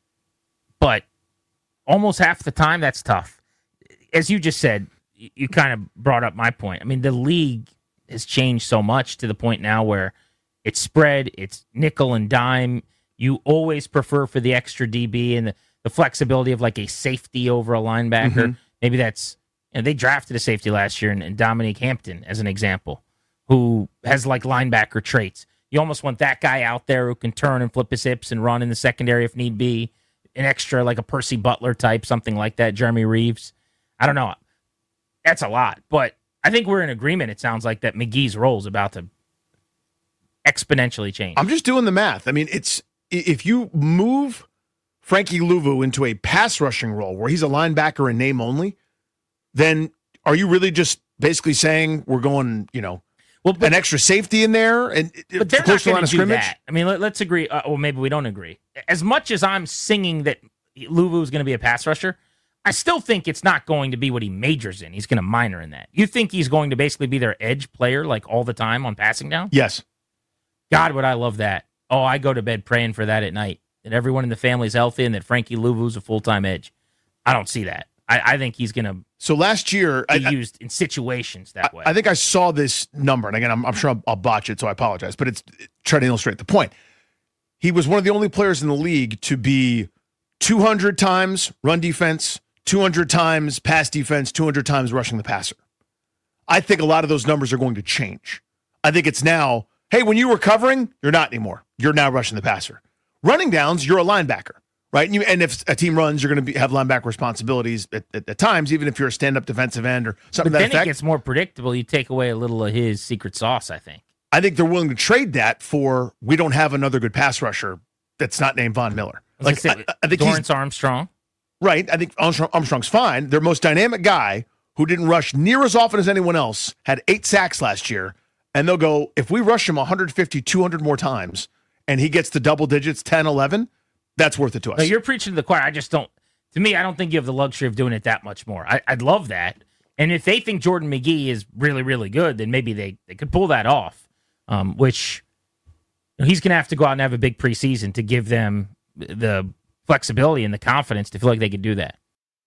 but almost half the time that's tough. As you just said, you, you kind of brought up my point. I mean, the league has changed so much to the point now where it's spread, it's nickel and dime. You always prefer for the extra D B and the, the flexibility of like a safety over a linebacker. Mhm. Maybe that's, you know, they drafted a safety last year, and, and Dominique Hampton as an example, who has like linebacker traits. You almost want that guy out there who can turn and flip his hips and run in the secondary if need be. An extra, like a Percy Butler type, something like that, Jeremy Reeves. I don't know. That's a lot, but I think we're in agreement, it sounds like, that McGee's role is about to exponentially change. I'm just doing the math. I mean, it's if you move Frankie Louvu into a pass rushing role where he's a linebacker in name only, then are you really just basically saying we're going, you know, well, but, an extra safety in there and but they're close not to the line going of to do scrimmage? that. I mean, let, let's agree. Uh, well, maybe we don't agree. As much as I'm singing that Louvu is going to be a pass rusher, I still think it's not going to be what he majors in. He's going to minor in that. You think he's going to basically be their edge player like all the time on passing down? Yes. God, would I love that. Oh, I go to bed praying for that at night, that everyone in the family's healthy and that Frankie Louvu's a full-time edge. I don't see that. I, I think he's going to So last year, be I, used in situations that way. I think I saw this number, and again, I'm, I'm sure I'll, I'll botch it, so I apologize, but it's trying to illustrate the point. He was one of the only players in the league to be two hundred times run defense, two hundred times pass defense, two hundred times rushing the passer. I think a lot of those numbers are going to change. I think it's now, hey, when you were covering, you're not anymore. You're now rushing the passer. Running downs, you're a linebacker, right? And, you, and if a team runs, you're going to be, have linebacker responsibilities at, at, at times, even if you're a stand-up defensive end or something but to then that effect. It gets more predictable. You take away a little of his secret sauce, I think. I think they're willing to trade that for we don't have another good pass rusher that's not named Von Miller. Like Like I, I think Dorrance he's Armstrong. right. I think Armstrong, Armstrong's fine. Their most dynamic guy who didn't rush near as often as anyone else had eight sacks last year. And they'll go, if we rush him one fifty, two hundred more times and he gets to double digits, ten, eleven, that's worth it to us. No, you're preaching to the choir. I just don't, to me, I don't think you have the luxury of doing it that much more. I, I'd love that. And if they think Jordan McGee is really, really good, then maybe they, they could pull that off, um, which you know, he's going to have to go out and have a big preseason to give them the flexibility and the confidence to feel like they could do that.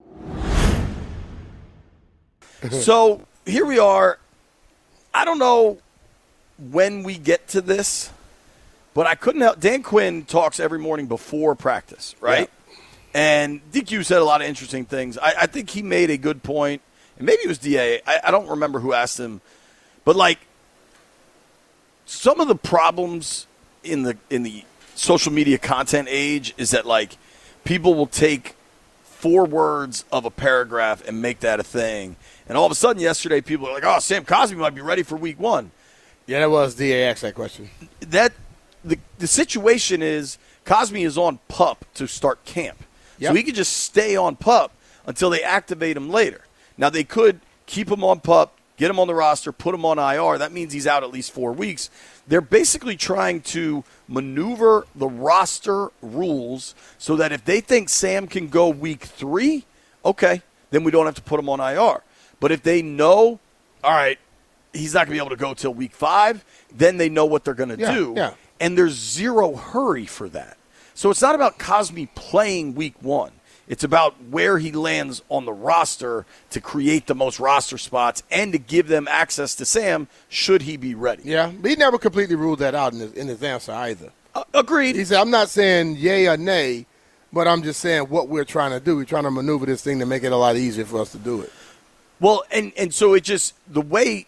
So here we are. I don't know when we get to this, but I couldn't help. Dan Quinn talks every morning before practice, right? Yeah. And D Q said a lot of interesting things. I, I think he made a good point, and maybe it was D A. I, I don't remember who asked him, but like some of the problems in the in the social media content age is that like people will take four words of a paragraph and make that a thing. And all of a sudden yesterday people are like, oh, Sam Cosmi might be ready for week one. Yeah, that was D A asked that question. That the the situation is Cosmi is on PUP to start camp. Yep. So he could just stay on PUP until they activate him later. Now they could keep him on PUP, get him on the roster, put him on I R. That means he's out at least four weeks. They're basically trying to maneuver the roster rules so that if they think Sam can go week three, okay, then we don't have to put him on I R. But if they know, all right, he's not going to be able to go till week five, then they know what they're going to Yeah, do. yeah. And there's zero hurry for that. So it's not about Cosmi playing week one. It's about where he lands on the roster to create the most roster spots and to give them access to Sam should he be ready. Yeah, but he never completely ruled that out in his, in his answer either. Uh, agreed. He said, I'm not saying yay or nay, but I'm just saying what we're trying to do. We're trying to maneuver this thing to make it a lot easier for us to do it. Well, and, and so it just, the way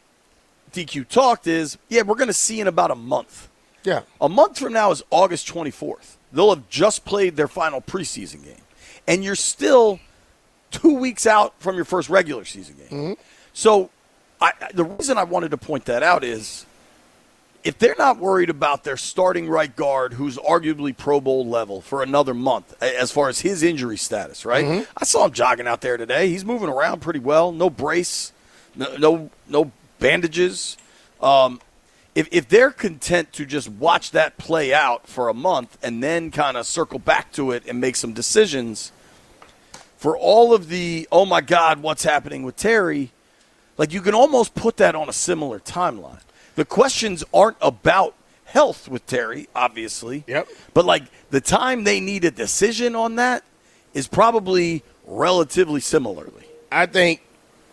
D Q talked is, yeah, we're going to see in about a month. Yeah. A month from now is August twenty-fourth. They'll have just played their final preseason game. And you're still two weeks out from your first regular season game. Mm-hmm. So I, the reason I wanted to point that out is if they're not worried about their starting right guard, who's arguably Pro Bowl level for another month, as far as his injury status, right? Mm-hmm. I saw him jogging out there today. He's moving around pretty well. No brace, no no, no bandages. Um, if if they're content to just watch that play out for a month and then kind of circle back to it and make some decisions, for all of the, oh, my God, what's happening with Terry, like you can almost put that on a similar timeline. The questions aren't about health with Terry, obviously. Yep. But, like, the time they need a decision on that is probably relatively similarly. I think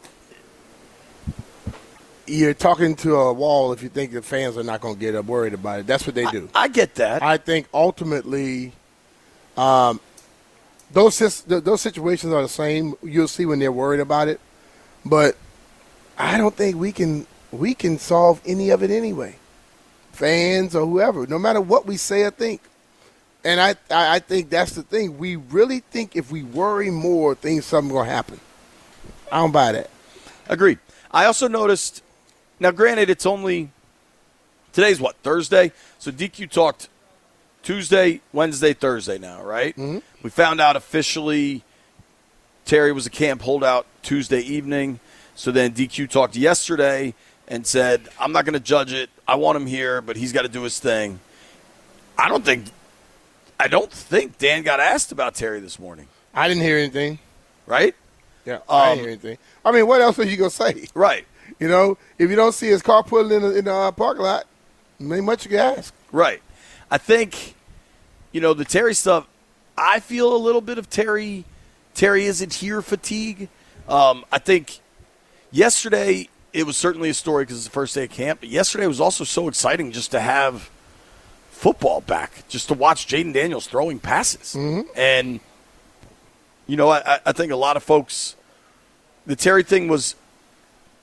you're talking to a wall if you think the fans are not going to get up worried about it. That's what they do. I, I get that. I think ultimately um, those those situations are the same. You'll see when they're worried about it. But I don't think we can we can solve any of it anyway, fans or whoever, no matter what we say or think. And I, I, I think that's the thing. We really think if we worry more, things something going to happen. I don't buy that. Agreed. I also noticed, now granted, it's only, today's what, Thursday? So D Q talked Tuesday, Wednesday, Thursday now, right? Mm-hmm. We found out officially Terry was a camp holdout Tuesday evening. So then D Q talked yesterday and said, I'm not going to judge it. I want him here, but he's got to do his thing. I don't think I don't think Dan got asked about Terry this morning. I didn't hear anything. Right? Yeah, I didn't hear anything. I mean, what else are you going to say? Right. You know, if you don't see his car pulling in the, in the uh, parking lot, ain't much you can ask. Right. I think, you know, the Terry stuff, I feel a little bit of Terry, Terry isn't here fatigue. Um, I think yesterday it was certainly a story because it's the first day of camp, but yesterday was also so exciting just to have football back, just to watch Jaden Daniels throwing passes. Mm-hmm. And, you know, I, I think a lot of folks, the Terry thing was,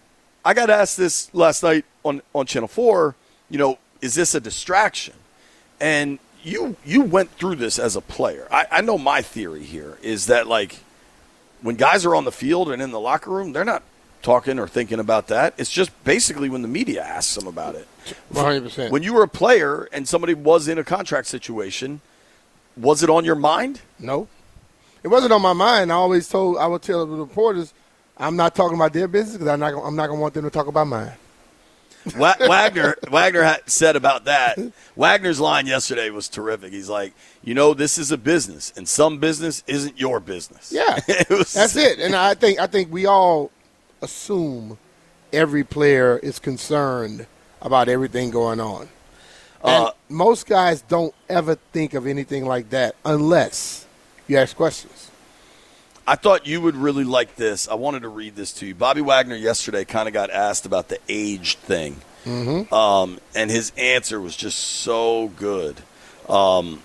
I got asked this last night on, on Channel four, you know, is this a distraction? And you you went through this as a player. I, I know my theory here is that, like, when guys are on the field and in the locker room, they're not talking or thinking about that. It's just basically when the media asks them about it. one hundred percent. When you were a player and somebody was in a contract situation, was it on your mind? No. It wasn't on my mind. I always told, I would tell the reporters, I'm not talking about their business because I'm not, I'm not going to want them to talk about mine. Wagner Wagner had said about that. Wagner's line yesterday was terrific. He's like, you know, this is a business, and some business isn't your business. Yeah, it was, that's it. And I think I think we all assume every player is concerned about everything going on. And Uh, most guys don't ever think of anything like that unless you ask questions. I thought you would really like this. I wanted to read this to you. Bobby Wagner yesterday kind of got asked about the age thing, Mm-hmm. um, and his answer was just so good. Um,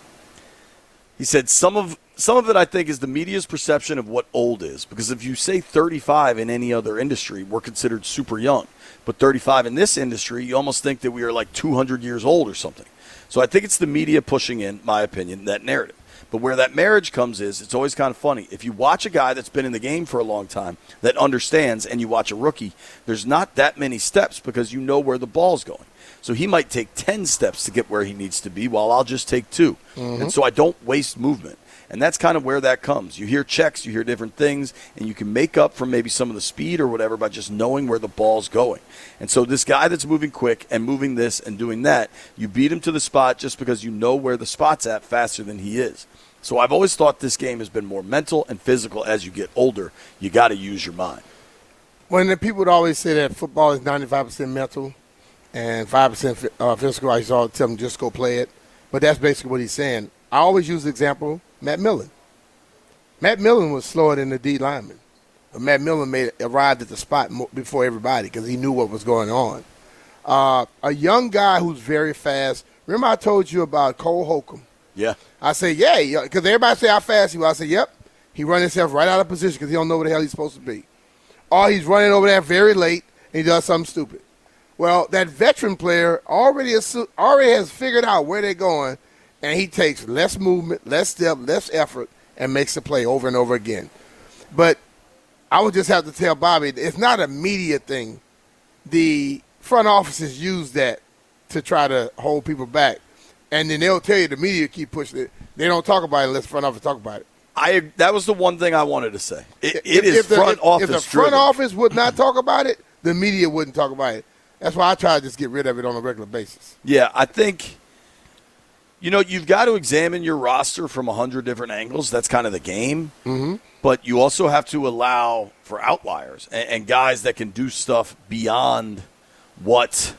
he said some of some of it I think is the media's perception of what old is, because if you say thirty-five in any other industry, we're considered super young, but thirty-five in this industry, you almost think that we are like two hundred years old or something. So I think it's the media pushing in, my opinion, that narrative. But where that marriage comes is, it's always kind of funny. If you watch a guy that's been in the game for a long time, that understands, and you watch a rookie, there's not that many steps because you know where the ball's going. So he might take ten steps to get where he needs to be, while I'll just take two. Mhm. And so I don't waste movement. And that's kind of where that comes. You hear checks, you hear different things, and you can make up for maybe some of the speed or whatever by just knowing where the ball's going. And so this guy that's moving quick and moving this and doing that, you beat him to the spot just because you know where the spot's at faster than he is. So I've always thought this game has been more mental and physical as you get older. You got to use your mind. When the people would always say that football is ninety-five percent mental and five percent uh, physical, I used to always tell them just go play it. But that's basically what he's saying. I always use the example, Matt Millen. Matt Millen was slower than the D lineman. But Matt Millen made arrived at the spot mo- before everybody because he knew what was going on. Uh, a young guy who's very fast. Remember I told you about Cole Holcomb? Yeah. I say, yeah, because everybody say how fast he was. I say, yep. He run himself right out of position because he don't know where the hell he's supposed to be. Or he's running over there very late and he does something stupid. Well, that veteran player already assu- already has figured out where they're going, and he takes less movement, less step, less effort, and makes the play over and over again. But I would just have to tell Bobby, it's not a media thing. The front offices use that to try to hold people back. And then they'll tell you the media keep pushing it. They don't talk about it unless the front office talk about it. I That was the one thing I wanted to say. It, it If- is if the, front if, office If the front driven. office would not talk about it, the media wouldn't talk about it. That's why I try to just get rid of it on a regular basis. Yeah, I think, you know, you've got to examine your roster from a hundred different angles. That's kind of the game. Mm-hmm. But you also have to allow for outliers and, and guys that can do stuff beyond what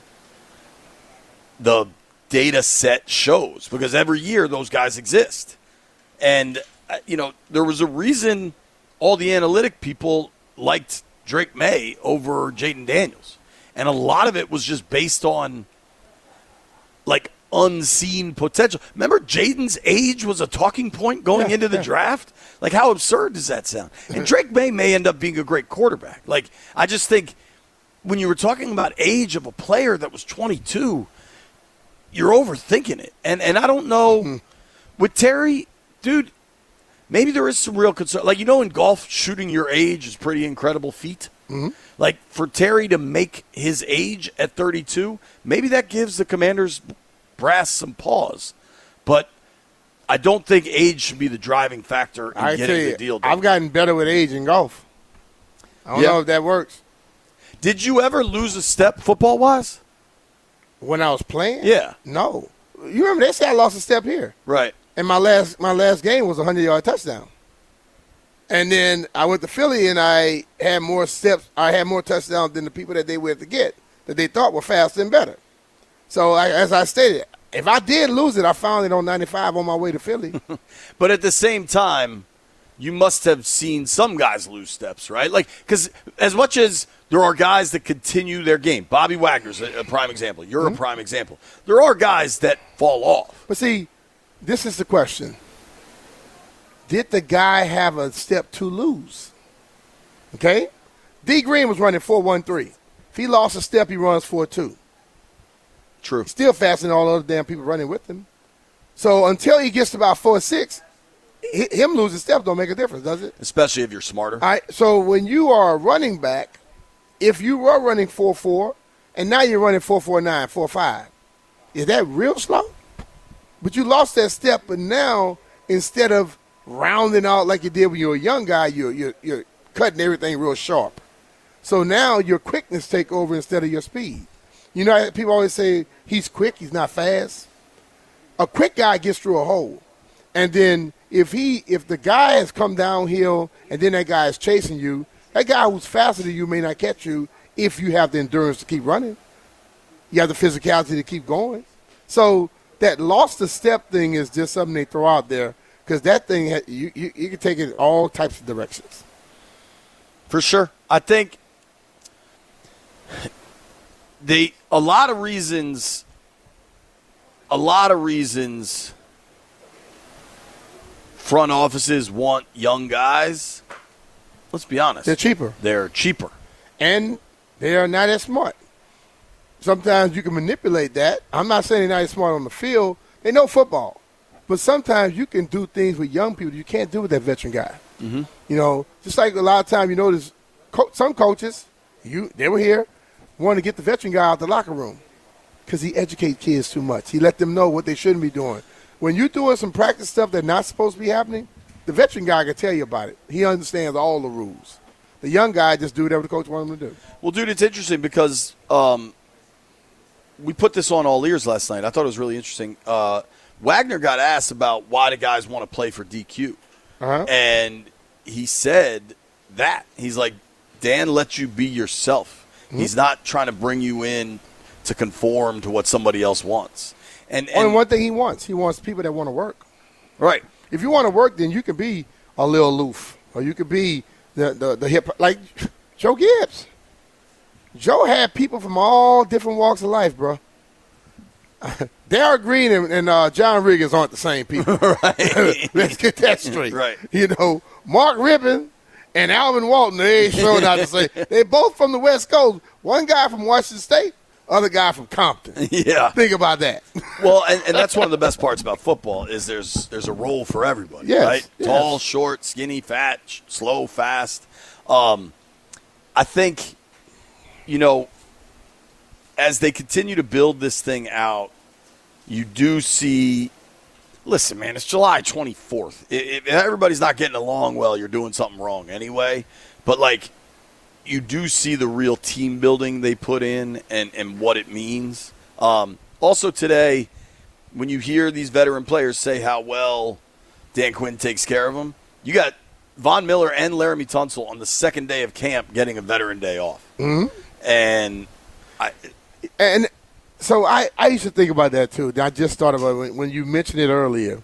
the data set shows, because every year those guys exist. And, uh, you know, there was a reason all the analytic people liked Drake May over Jaden Daniels. And a lot of it was just based on, like, unseen potential. Remember, Jaden's age was a talking point going Yeah, into the yeah. draft? Like, how absurd does that sound? And Drake May may end up being a great quarterback. Like, I just think when you were talking about age of a player that was twenty-two, you're overthinking it. And and I don't know, with Terry, dude, maybe there is some real concern. Like, you know, in golf, shooting your age is a pretty incredible feat. Mm-hmm. Like, for Terry to make his age at thirty-two, maybe that gives the Commanders brass some pause. But I don't think age should be the driving factor in I tell getting you, the deal done. I've gotten better with age in golf. I don't Yeah. know if that works. Did you ever lose a step football-wise? When I was playing? Yeah. No. You remember they said I lost a step here. Right. And my last my last game was a hundred-yard touchdown. And then I went to Philly and I had more steps. I had more touchdowns than the people that they were to get, that they thought were faster and better. So I, as I stated, if I did lose it, I found it on ninety-five on my way to Philly. But at the same time, you must have seen some guys lose steps, right? Like, because as much as there are guys that continue their game, Bobby Wagner's a, a prime example. You're Mm-hmm. a prime example. There are guys that fall off. But see, this is the question. Did the guy have a step to lose? Okay? D. Green was running four one three. he lost a step, he runs four two. True. Still faster than all the other damn people running with him. So until he gets to about four six, him losing steps don't make a difference, does it? Especially if you're smarter. All right, so when you are a running back, if you were running four four, and now you're running four four nine, four five, is that real slow? But you lost that step, but now instead of rounding out like you did when you were a young guy, you're, you're, you're cutting everything real sharp. So now your quickness take over instead of your speed. You know, people always say he's quick, he's not fast. A quick guy gets through a hole. And then if he, if the guy has come downhill and then that guy is chasing you, that guy who's faster than you may not catch you if you have the endurance to keep running. You have the physicality to keep going. So that lost the step thing is just something they throw out there because that thing, you, you, you can take it all types of directions. For sure. I think they, a lot of reasons, a lot of reasons front offices want young guys. Let's be honest. They're cheaper. They're cheaper. And they are not as smart. Sometimes you can manipulate that. I'm not saying they're not as smart on the field. They know football. But sometimes you can do things with young people you can't do with that veteran guy. Mm-hmm. You know, just like a lot of times you notice co- some coaches, you they were here, want to get the veteran guy out the locker room because he educates kids too much. He let them know what they shouldn't be doing. When you're doing some practice stuff that's not supposed to be happening, the veteran guy can tell you about it. He understands all the rules. The young guy just do whatever the coach wants him to do. Well, dude, it's interesting because um, we put this on All Ears last night. I thought it was really interesting. Uh, Wagner got asked about why the guys want to play for D Q. Uh-huh. And he said that. He's like, Dan lets you be yourself. Mm-hmm. He's not trying to bring you in to conform to what somebody else wants. And, and Only one thing he wants, he wants people that want to work. Right. If you want to work, then you can be a little aloof, or you could be the the, the hip like Joe Gibbs. Joe had people from all different walks of life, bro. Darryl Green and, and uh, John Riggins aren't the same people. Right. Let's get that straight. Right. You know, Mark Rippon and Alvin Walton, they ain't sure not to say. They're both from the West Coast. One guy from Washington State, other guy from Compton. Yeah. Think about that. Well, and, and that's one of the best parts about football is there's there's a role for everybody, Yes, right? yes. Tall, short, skinny, fat, sh- slow, fast. Um, I think, you know, as they continue to build this thing out, you do see – listen, man, it's July twenty-fourth. If everybody's not getting along well, you're doing something wrong anyway. But, like, you do see the real team building they put in and, and what it means. Um, also today, when you hear these veteran players say how well Dan Quinn takes care of them, you got Von Miller and Laramie Tunsil on the second day of camp getting a veteran day off. Mm-hmm. And I – And so I, I used to think about that, too. I just thought about it when, when you mentioned it earlier.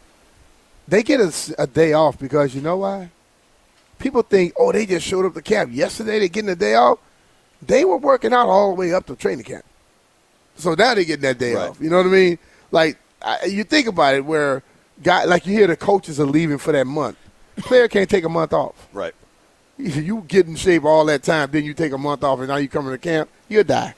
They get a, a day off because you know why? People think, oh, they just showed up to camp. Yesterday they're getting a day off. They were working out all the way up to training camp. So now they're getting that day Right. off. You know what I mean? Like, I, you think about it where, guy, like you hear the coaches are leaving for that month. The player can't take a month off. Right. You get in shape all that time, then you take a month off, and now you come to camp, you'll die.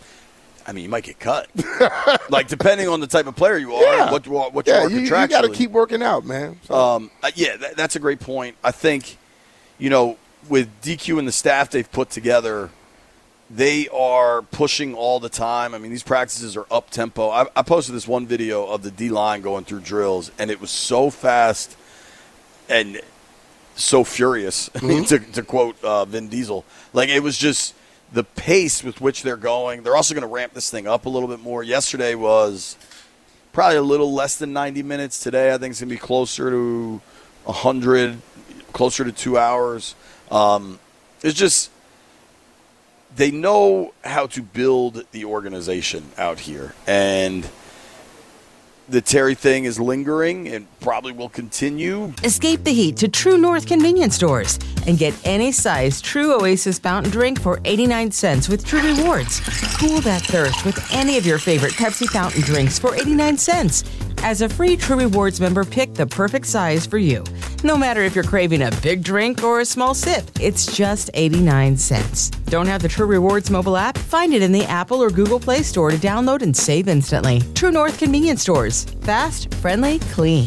I mean, you might get cut. Like, depending on the type of player you are, Yeah. and what, you are- what you Yeah, are you, contractually. you got to keep working out, man. So, Um, uh, yeah, that, that's a great point. I think, you know, with D Q and the staff they've put together, they are pushing all the time. I mean, these practices are up tempo. I, I posted this one video of the D line going through drills, and it was so fast and so furious. Mm-hmm. to, to quote uh, Vin Diesel, like it was just the pace with which they're going. They're also going to ramp this thing up a little bit more. Yesterday was probably a little less than ninety minutes. Today, I think it's going to be closer to one hundred, closer to two hours. Um, it's just they know how to build the organization out here. And the Terry thing is lingering and probably will continue. Escape the heat to True North convenience stores and get any size True Oasis fountain drink for eighty-nine cents with True Rewards. Cool that thirst with any of your favorite Pepsi fountain drinks for eighty-nine cents. As a free True Rewards member, pick the perfect size for you. No matter if you're craving a big drink or a small sip, it's just eighty-nine cents. Don't have the True Rewards mobile app? Find it in the Apple or Google Play Store to download and save instantly. True North Convenience Stores. Fast, friendly, clean.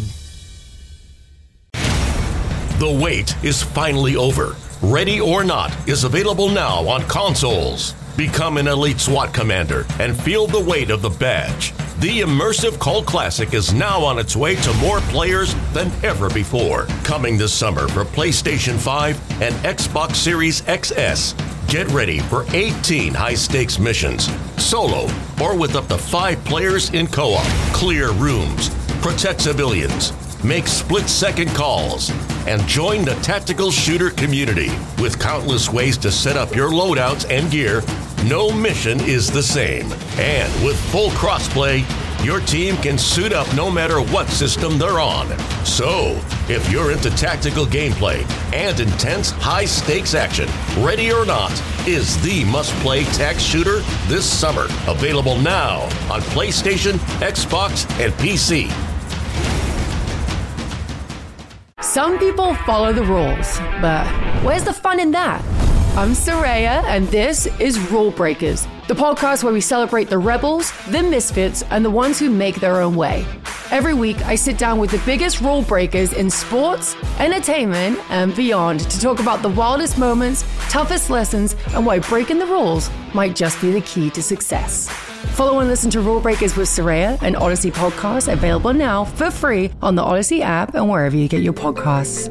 The wait is finally over. Ready or Not is available now on consoles. Become an elite SWAT commander and feel the weight of the badge. The immersive Cult Classic is now on its way to more players than ever before. Coming this summer for PlayStation five and Xbox Series X S. Get ready for eighteen high-stakes missions, solo or with up to five players in co-op. Clear rooms, protect civilians, make split-second calls, and join the tactical shooter community. With countless ways to set up your loadouts and gear, no mission is the same. And with full crossplay, your team can suit up no matter what system they're on. So, if you're into tactical gameplay and intense high-stakes action, Ready or Not is the must-play tac shooter this summer. Available now on PlayStation, Xbox, and P C. Some people follow the rules, but where's the fun in that? I'm Soraya, and this is Rule Breakers, the podcast where we celebrate the rebels, the misfits, and the ones who make their own way. Every week, I sit down with the biggest rule breakers in sports, entertainment, and beyond to talk about the wildest moments, toughest lessons, and why breaking the rules might just be the key to success. Follow and listen to Rule Breakers with Soraya, an Odyssey podcast available now for free on the Odyssey app and wherever you get your podcasts.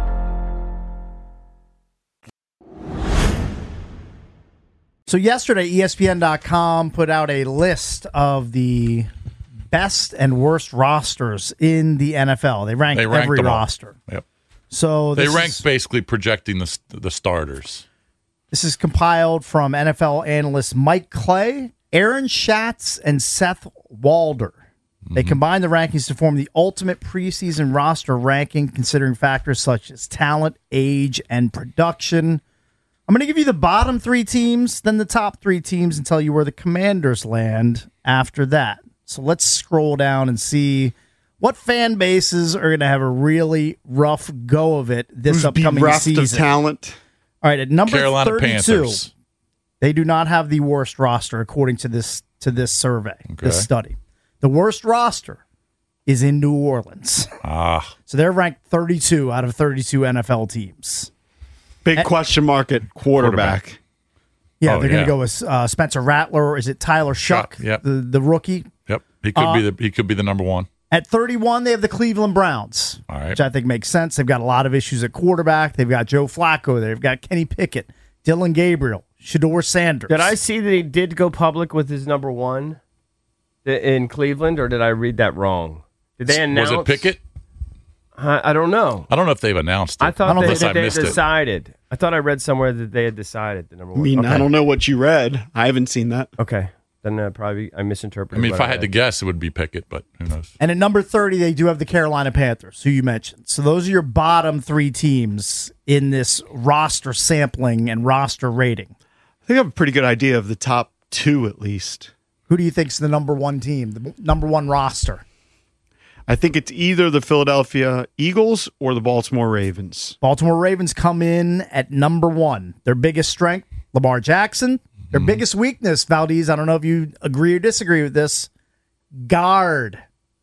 So yesterday, E S P N dot com put out a list of the best and worst rosters in the N F L. They ranked, They ranked every them all. roster. Yep. So They this ranked is, basically projecting the the starters. this is compiled from N F L analysts Mike Clay, Aaron Schatz, and Seth Walder. They combined the rankings to form the ultimate preseason roster ranking, considering factors such as talent, age, and production. I'm going to give you the bottom three teams, then the top three teams, and tell you where the Commanders land after that. So let's scroll down and see what fan bases are going to have a really rough go of it this Who's upcoming bereft season. of talent? All right, at number Carolina thirty-two, Panthers. they do not have the worst roster according to this to this survey, Okay. this study. The worst roster is in New Orleans. Ah. So they're ranked thirty-two out of thirty-two N F L teams. Big And- question mark at quarterback. Yeah, Oh, they're going yeah. to go with uh, Spencer Rattler, or is it Tyler Shuck, Shuck, yep. the, the rookie? Yep. He could Uh, be the he could be the number one. At thirty-one, they have the Cleveland Browns, All right. which I think makes sense. They've got a lot of issues at quarterback. They've got Joe Flacco. They've got Kenny Pickett, Dylan Gabriel, Shador Sanders. Did I see that he did go public with his number one in Cleveland, or did I read that wrong? Did they announce? Was it Pickett? I, I don't know. I don't know if they've announced it. I thought they, Unless that I they had missed it. decided. I thought I read somewhere that they had decided the number I one. mean, Okay. I don't know what you read. I haven't seen that. Okay, then uh, probably I I misinterpreted. mean, if what I had to read. guess, it would be Pickett, but who knows? And at number thirty, they do have the Carolina Panthers, who you mentioned. So those are your bottom three teams in this roster sampling and roster rating. I think I have a pretty good idea of the top two at least. Who do you think's the number one team, the number one roster? I think it's either the Philadelphia Eagles or the Baltimore Ravens. Baltimore Ravens come in at number one. Their biggest strength, Lamar Jackson. Their biggest weakness, Valdez, I don't know if you agree or disagree with this, guard.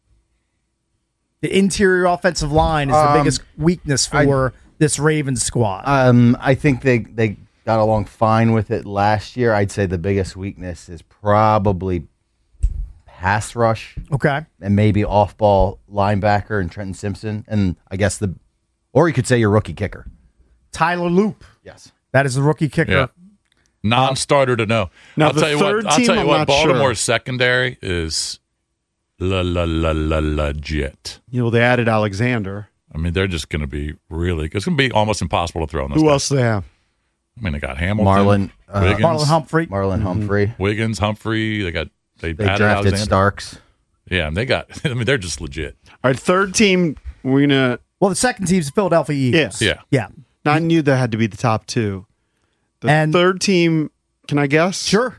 The interior offensive line is the Um, biggest weakness for this Ravens squad. Um, I think they, they got along fine with it last year. I'd say the biggest weakness is probably pass rush. Okay. And maybe off ball linebacker and Trenton Simpson. And I guess the, or you could say your rookie kicker. Tyler Loop. Yes. That is the rookie kicker. Yeah. Non-starter to know. Now, I'll the tell you third what. I'll team, tell you I'm what. not Baltimore's sure. secondary is la la la la legit. You know, they added Alexander. I mean, they're just going to be really. It's going to be almost impossible to throw on those. Who guys. else do they have? I mean, they got Hamilton, Marlon, uh, Wiggins, Marlon Humphrey. Marlon Humphrey. Wiggins, Humphrey. They got they, They added drafted Alexander. Starks. Yeah, and they got. I mean, they're just legit. All right, third team, we're going to. Well, the second team's the Philadelphia Eagles. Yeah. Yeah. I knew that had to be the top two. The And- third team, can I guess? Sure.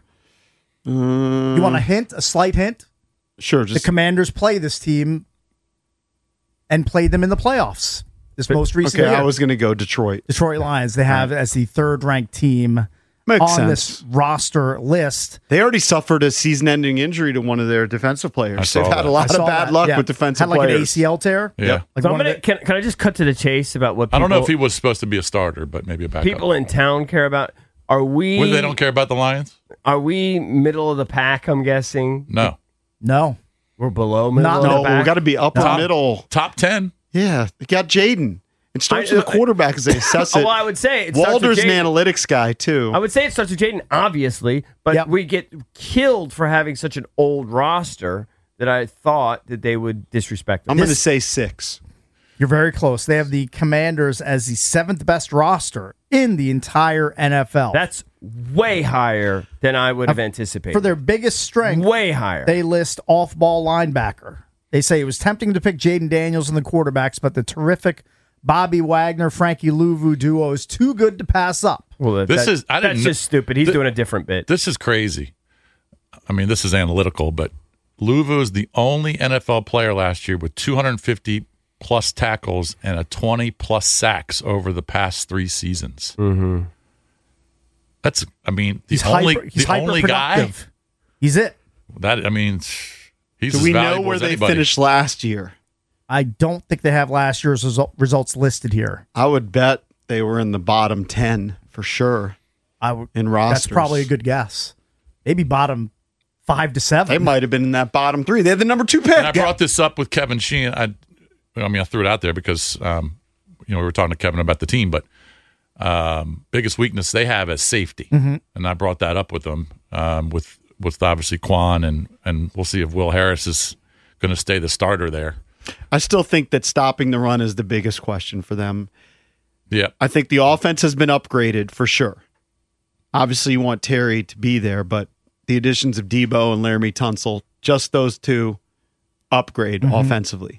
Uh, You want a hint, a slight hint? Sure. The Just Commanders play this team and played them in the playoffs this most recent Okay, year. I was going to go Detroit. Detroit Lions. They have as the third ranked team Makes on sense. this roster list. They already suffered a season-ending injury to one of their defensive I players. saw They've had that. a lot I of saw bad that, luck yeah. with defensive Had like players. an A C L tear. Yeah. Yep. Like So I'm one of gonna, the- can, can I just cut to the chase about what people, I don't know if he was supposed to be a starter, but maybe a backup. people in town care about? Are we? What, they don't care about the Lions? Are we middle of the pack? I'm guessing. No. No. We're below middle Not- of No, the pack. we got to be upper Top- middle. Top ten. Yeah, they got Jaden. It starts I- with the quarterback as they assess Oh, it. well, I would say it starts with Walder's an Jaden. analytics guy too. I would say it starts with Jaden, obviously, but Yep. we get killed for having such an old roster that I thought that they would disrespect. I'm This- going to say six. You're very close. They have the Commanders as the seventh best roster in the entire N F L. That's way higher than I would have anticipated. For their biggest strength, way higher. They list off-ball linebacker. They say it was tempting to pick Jaden Daniels in the quarterbacks, but the terrific Bobby Wagner, Frankie Louvu duo is too good to pass up. Well, that, This that- is- I didn't that's kn- just stupid. He's Th- doing a different bit. This is crazy. I mean, this is analytical, but Louvu is the only N F L player last year with two hundred fifty plus tackles and a twenty plus sacks over the past three seasons. Mm-hmm. That's, I mean, the He's only hyper, he's the only guy hyper-productive. He's it. that I mean, he's Do as we know valuable where as they anybody. finished last year? I don't think they have last year's result, results listed here. I would bet they were in the bottom ten for sure. I would. In rosters. That's probably a good guess. Maybe bottom five to seven. They might have been in that bottom three. They had the number two pick. And I brought this up with Kevin Sheehan. I, I mean, I threw it out there because um, you know we were talking to Kevin about the team, but um, biggest weakness they have is safety, Mhm. and I brought that up with them um, with with obviously Quan, and and we'll see if Will Harris is going to stay the starter there. I still think that stopping the run is the biggest question for them. Yeah, I think the offense has been upgraded for sure. Obviously, you want Terry to be there, but the additions of Debo and Laramie Tunsil, just those two, upgrade Mhm. offensively.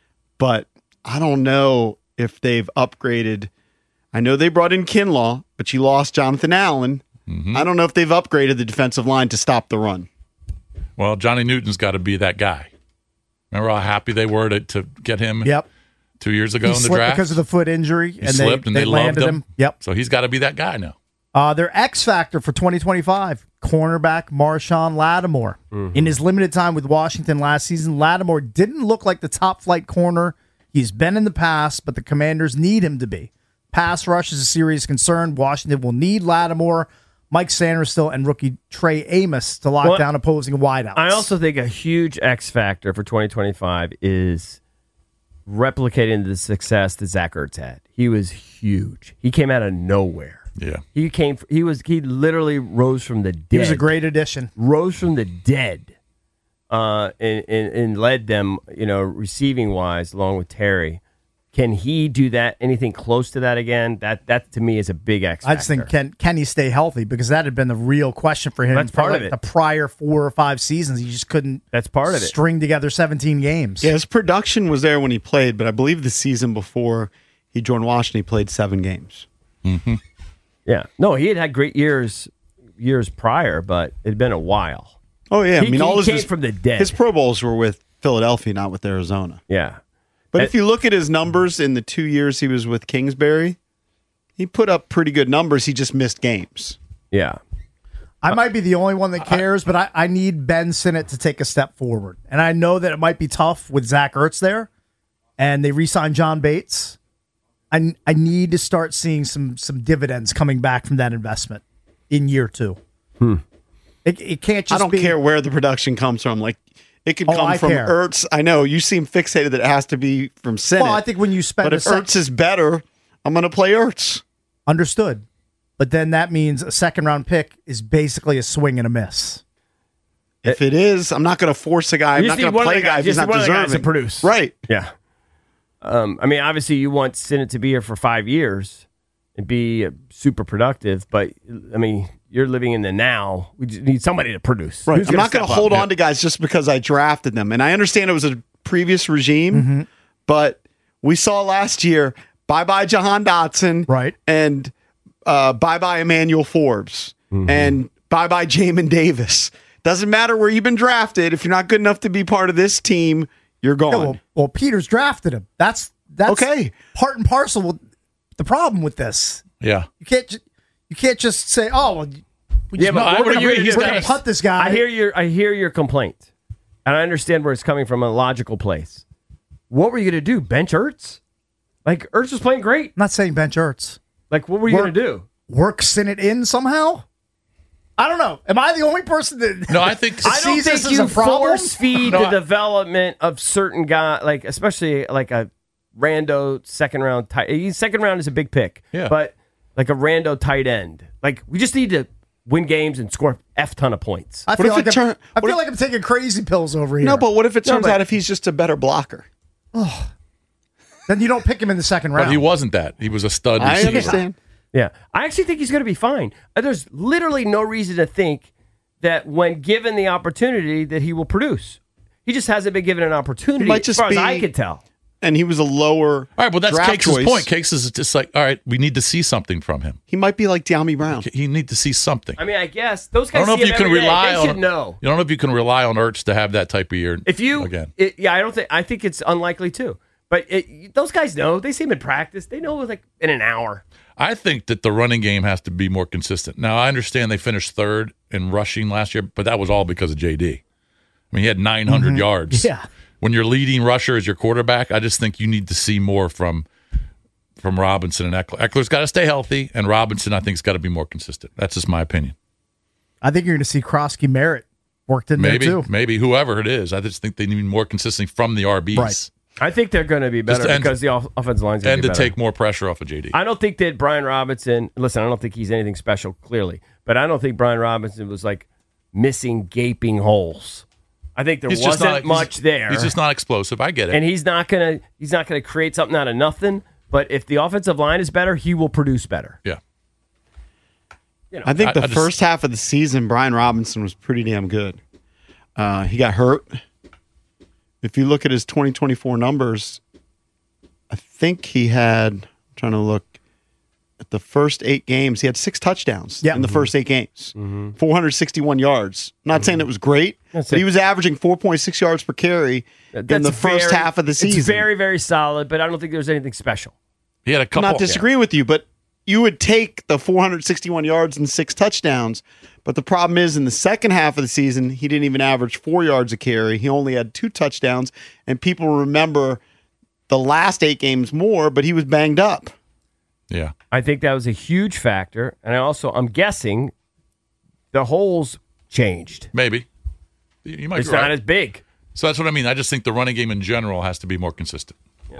But I don't know if they've upgraded. I know they brought in Kinlaw, but you lost Jonathan Allen. Mm-hmm. I don't know if they've upgraded the defensive line to stop the run. Well, Johnny Newton's got to be that guy. Remember how happy they were to, to get him Yep. two years ago He in the slipped draft? because of the foot injury, He and slipped they, and they, loved landed him. him. Yep. So he's got to be that guy now. Uh, their X factor for twenty twenty-five, cornerback Marshawn Lattimore. Mhm. In his limited time with Washington last season, Lattimore didn't look like the top flight corner he's been in the past, but the Commanders need him to be. Pass rush is a serious concern. Washington will need Lattimore, Mike Sanderstill, and rookie Trey Amos to lock Well, down opposing wideouts. I also think a huge X factor for twenty twenty-five is replicating the success that Zach Ertz had. He was huge. He came out of nowhere. Yeah. He came. He was. He literally rose from the dead. He was a great addition. Rose from the dead, uh, and, and and led them. You know, receiving wise, along with Terry. Can he do that? Anything close to that again? That that to me is a big X factor. I just think can can he stay healthy, because that had been the real question for him. That's for part like of it. The prior four or five seasons, he just couldn't. That's part of it. String together seventeen games. Yeah, his production was there when he played, but I believe the season before he joined Washington, he played seven games. Mm-hmm. Yeah. No, he had had great years years prior, but it'd been a while. Oh yeah, He- I mean he all his came from the dead. His Pro Bowls were with Philadelphia, not with Arizona. Yeah. But Uh, if you look at his numbers in the two years he was with Kingsbury, he put up pretty good numbers. He just missed games. Yeah. I might be the only one that cares, but I, I need Ben Sinnott to take a step forward. And I know that it might be tough with Zach Ertz there, and they re-signed John Bates. I, I need to start seeing some some dividends coming back from that investment in year two. Hmm. It, it can't just I don't be, care where the production comes from. Like it could Oh, come I from care. Ertz. I know you seem fixated that it has to be from Sinnott. Well, I think when you spend but a if sec- Ertz is better, I'm going to play Ertz. Understood. But then that means a second round pick is basically a swing and a miss. If it is, I'm not going to force a guy. I'm You not see going to one of play the a guy guys- if he's you see not one of the guys deserving. to produce. Right. Yeah. Um, I mean, obviously, you want Sinnott to be here for five years and be uh, super productive, but I mean, you're living in the now. We just need somebody to produce. Right. Who's I'm gonna not going to step hold up? on to guys just because I drafted them. And I understand it was a previous regime, Mm-hmm. but we saw last year, bye-bye Jahan Dotson. Right. And uh, bye-bye Emmanuel Forbes. And bye-bye Jamin Davis. Doesn't matter where you've been drafted. If you're not good enough to be part of this team, you're gone. Yeah, well, well, Peters drafted him. That's that's okay. part and parcel with the problem with this. Yeah. You can't ju- you can't just say, "Oh, well, we just Yeah, but know, what we're are gonna- you gonna we're do? going to punt this guy." I hear your I hear your complaint, and I understand where it's coming from, a logical place. What were you going to do? Bench Ertz? Like Ertz was playing great. I'm not saying bench Ertz. Like what were you Work- going to do? Work Sinnott in somehow? I don't know. Am I the only person that No, I think I don't sees think this as you a problem? force feed No, the I- development of certain guys, like especially like a rando second round tight. Second round is a big pick, Yeah. but like a rando tight end. Like we just need to win games and score f ton of points. I What feel, if like, it I'm, turn- I what feel if- like I'm taking crazy pills over here. No, but what if it No, turns but- out if he's just a better blocker? Then you don't pick him in the second round. But he wasn't that. He was a stud I receiver. understand. Yeah, I actually think he's going to be fine. Uh, There's literally no reason to think that when given the opportunity that he will produce. He just hasn't been given an opportunity, He might just as far be- as I can tell. And he was a lower. All right, well, that's draft Cakes' choice. point. Cakes is just like, all right, we need to see something from him. He might be like De'Ami Brown. He need to see something. I mean, I guess those I guys don't know see if you him can every day. rely They on. should know. You don't know if you can rely on Ertz to have that type of year. If you, again, it, yeah, I don't think. I think it's unlikely too. But it, those guys know. They see him in practice. They know like in an hour. I think that the running game has to be more consistent. Now, I understand they finished third in rushing last year, but that was all because of J D. I mean, he had nine hundred Mhm. yards. Yeah. When your leading rusher is your quarterback, I just think you need to see more from from Robinson and Eckler. Eckler's got to stay healthy, and Robinson, I think, has got to be more consistent. That's just my opinion. I think you're going to see Krosky Merritt worked in Maybe, there too. maybe whoever it is. I just think they need more consistency from the R Bs. Right. I think they're going to be better Just- and- because the off- offensive line's going And to to be better. take more pressure off of J D. I don't think that Brian Robinson. Listen, I don't think he's anything special, clearly, but I don't think Brian Robinson was like missing gaping holes. I think there He's just wasn't not- much he's- there. He's just not explosive. I get it. and he's not gonna he's not gonna create something out of nothing. But if the offensive line is better, he will produce better. Yeah. You know, I think I- the I just- first half of the season, Brian Robinson was pretty damn good. Uh, he got hurt. If you look at his twenty twenty-four numbers, I think he had, I'm trying to look at the first eight games, he had six touchdowns Yeah. in the Mm-hmm. first eight games, four hundred sixty-one yards. I'm not saying it was great, That's but it. he was averaging four point six yards per carry in That's the first very- half of the season. It's very very solid, but I don't think there's anything special. He had a I'm couple. not disagreeing with you, but you would take the four hundred sixty-one yards and six touchdowns. But the problem is, in the second half of the season, he didn't even average four yards a carry. He only had two touchdowns, and people remember the last eight games more, but he was banged up. Yeah. I think that was a huge factor, and I also I'm guessing the holes changed. Maybe. You you might It's be right. not as big. So that's what I mean. I just think the running game in general has to be more consistent.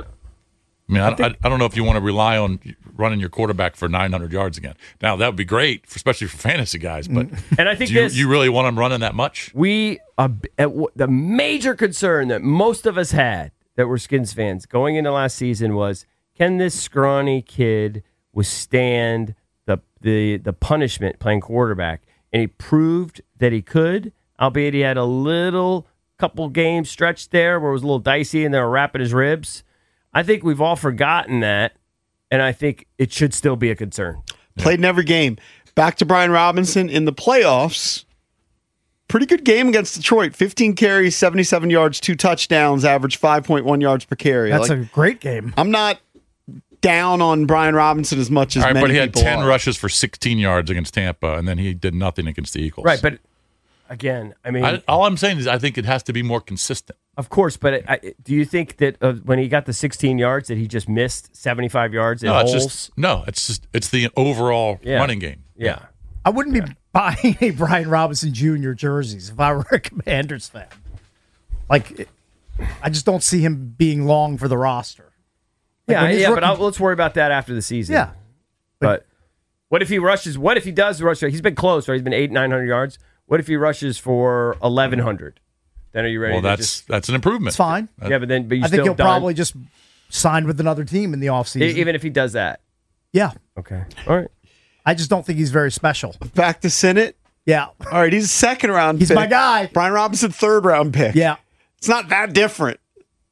I mean, I, I think- I, I don't know if you want to rely on running your quarterback for nine hundred yards again. Now, that would be great, for, especially for fantasy guys, but And I think do you, this- you really want them running that much? We uh, at w- the major concern that most of us had that were Skins fans going into last season was, can this scrawny kid withstand the the the punishment playing quarterback? And he proved that he could, albeit he had a little couple game stretch there where it was a little dicey and they were wrapping his ribs. I think we've all forgotten that, and I think it should still be a concern. Played in every game. Back to Brian Robinson in the playoffs. Pretty good game against Detroit. fifteen carries, seventy-seven yards, two touchdowns, average five point one yards per carry. That's Like, a great game. I'm not down on Brian Robinson as much as All right, many but he had people ten are. rushes for sixteen yards against Tampa, and then he did nothing against the Eagles. Right, but again, I mean, I, all I'm saying is I think it has to be more consistent. of course, but I, do you think that uh, when he got the sixteen yards that he just missed seventy-five yards in No, it's holes? just no. It's just it's the overall Yeah. running game. Yeah. I wouldn't be buying a Brian Robinson Junior jerseys if I were a Commanders fan. Like, I just don't see him being long for the roster. Like, Yeah, when his yeah, but rookie- I'll, let's worry about that after the season. Yeah. But what if he rushes? What if he does rush? He's been close, right? He's been eight, nine hundred yards. What if he rushes for eleven hundred? Then are you ready? Well, to that's just, that's an improvement. It's fine. yeah, but then but you I think still he'll done- probably just sign with another team in the offseason. E- even if he does that. yeah. Okay. All right. I just don't think he's very special. Back to Senate. Yeah. All right, he's a second round He's pick. my guy. Brian Robinson, third round pick. Yeah. It's not that different.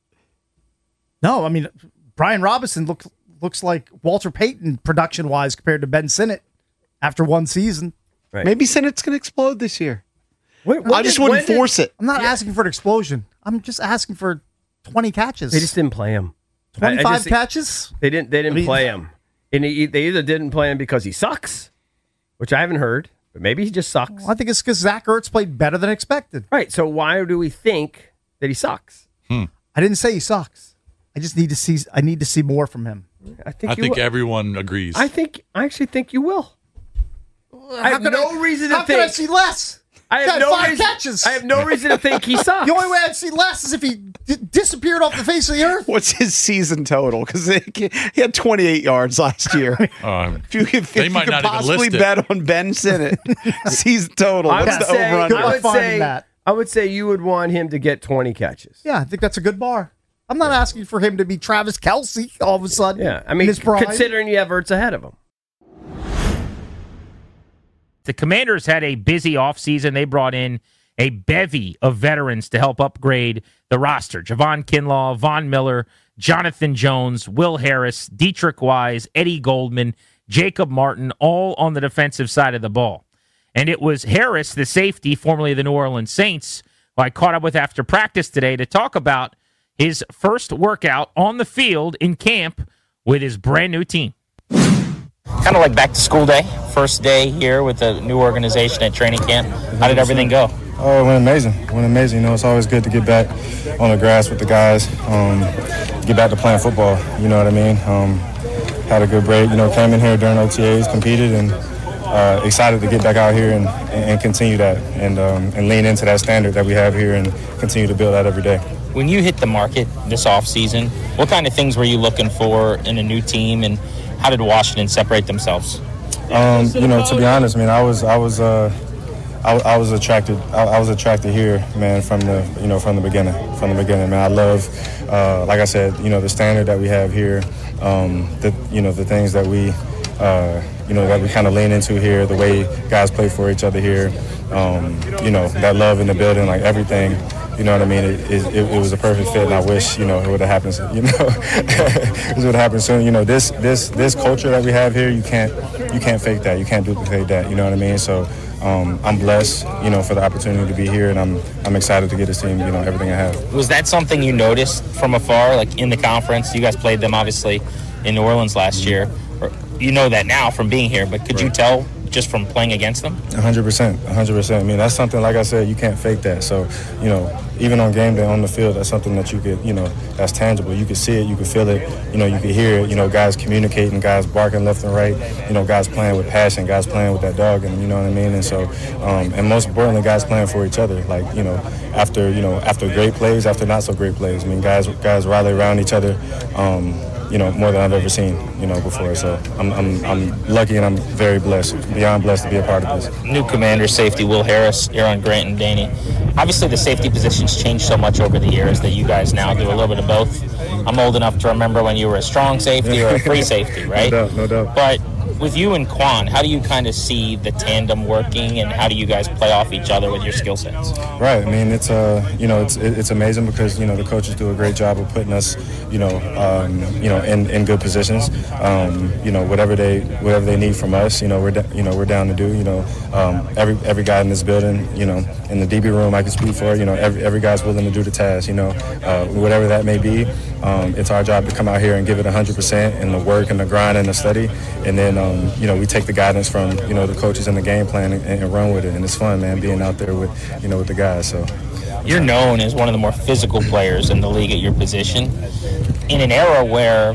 No, I mean, Brian Robinson looks looks like Walter Payton production wise compared to Ben Sinnott after one season. Right. Maybe Senate's going to explode this year. Wait, I just wouldn't force it. I'm not asking for an explosion. I'm just asking for twenty catches. They just didn't play him. twenty-five I, I just, catches? They didn't. They didn't I mean, play him, and he, they either didn't play him because he sucks, which I haven't heard, but maybe he just sucks. Well, I think it's because Zach Ertz played better than expected. Right. So why do we think that he sucks? Hmm. I didn't say he sucks. I just need to see. I need to see more from him. I think. I you think will. everyone agrees. I think. I actually think you will. I have How no could reason to how think. How can I see less? I He have had no five reason. catches. I have no reason to think he sucks. The only way I'd see less is if he d- disappeared off the face of the earth. What's his season total? Because he had twenty-eight yards last year. Um, if you, if, they if might you not could even possibly list it. bet on Ben Sinnott, season total, I what's would the say, over-under? I would finding say, that. I would say you would want him to get twenty catches. Yeah, I think that's a good bar. I'm not asking for him to be Travis Kelce all of a sudden. Yeah, I in mean, his prime. considering you have Ertz ahead of him. The Commanders had a busy offseason. They brought in a bevy of veterans to help upgrade the roster. Javon Kinlaw, Von Miller, Jonathan Jones, Will Harris, Dietrich Wise, Eddie Goldman, Jacob Martin, all on the defensive side of the ball. And it was Harris, the safety, formerly of the New Orleans Saints, who I caught up with after practice today to talk about his first workout on the field in camp with his brand new team. Kind of like back to school day, first day here with the new organization at training camp. How did everything go? Oh, it went amazing. It went amazing. You know, it's always good to get back on the grass with the guys, um, get back to playing football. You know what I mean? Um, had a good break. You know, came in here during O T As, competed, and uh, excited to get back out here and, and continue that and um, and lean into that standard that we have here and continue to build that every day. When you hit the market this offseason, what kind of things were you looking for in a new team, and how did Washington separate themselves? Um, you know, to be honest, man, I was I was uh, I, I was attracted I, I was attracted here, man, from the you know from the beginning from the beginning, man. I love, uh, like I said, you know, the standard that we have here, um, the you know the things that we uh, you know that we kind of lean into here, the way guys play for each other here, um, you know, that love in the building, like everything. You know what I mean? It, it, it was a perfect fit, and I wish, you know, it would have happened. You know, it would have happened soon. You know, this this this culture that we have here, you can't you can't fake that. You can't duplicate that. You know what I mean? So um, I'm blessed, you know, for the opportunity to be here, and I'm I'm excited to get this team, you know, everything I have. Was that something you noticed from afar, like in the conference? You guys played them, obviously, in New Orleans last year. Or, you know that now from being here, but could right. you tell just from playing against them? one hundred percent, one hundred percent. I mean, that's something, like I said, you can't fake that. So, you know, even on game day on the field, that's something that you could, you know, that's tangible. You could see it, you could feel it, you know, you could hear it, you know, guys communicating, guys barking left and right, you know, guys playing with passion, guys playing with that dog, and you know what I mean? And so, um, and most importantly, guys playing for each other, like, you know, after, you know, after great plays, after not so great plays. I mean, guys, guys rally around each other, um, you know, more than I've ever seen, you know, before. So I'm, I'm, I'm lucky and I'm very blessed, beyond blessed to be a part of this. New commander safety, Will Harris, Aaron Grant, and Danny. Obviously, the safety positions changed so much over the years that you guys now do a little bit of both. I'm old enough to remember when you were a strong safety or a free safety, right? No doubt, no doubt. But with you and Quan, how do you kind of see the tandem working, and how do you guys play off each other with your skill sets? Right. I mean, it's uh, you know, it's it's amazing because you know the coaches do a great job of putting us, you know, um, you know, in, in good positions. Um, you know, whatever they whatever they need from us, you know, we're you know we're down to do. You know, um, every every guy in this building, you know, in the D B room, I can speak for. You know, every every guy's willing to do the task. You know, uh, whatever that may be. Um, it's our job to come out here and give it one hundred percent in the work and the grind and the study, and then um, you know we take the guidance from you know the coaches and the game plan and, and run with it. And it's fun, man, being out there with you know with the guys. So you're known as one of the more physical players in the league at your position, in an era where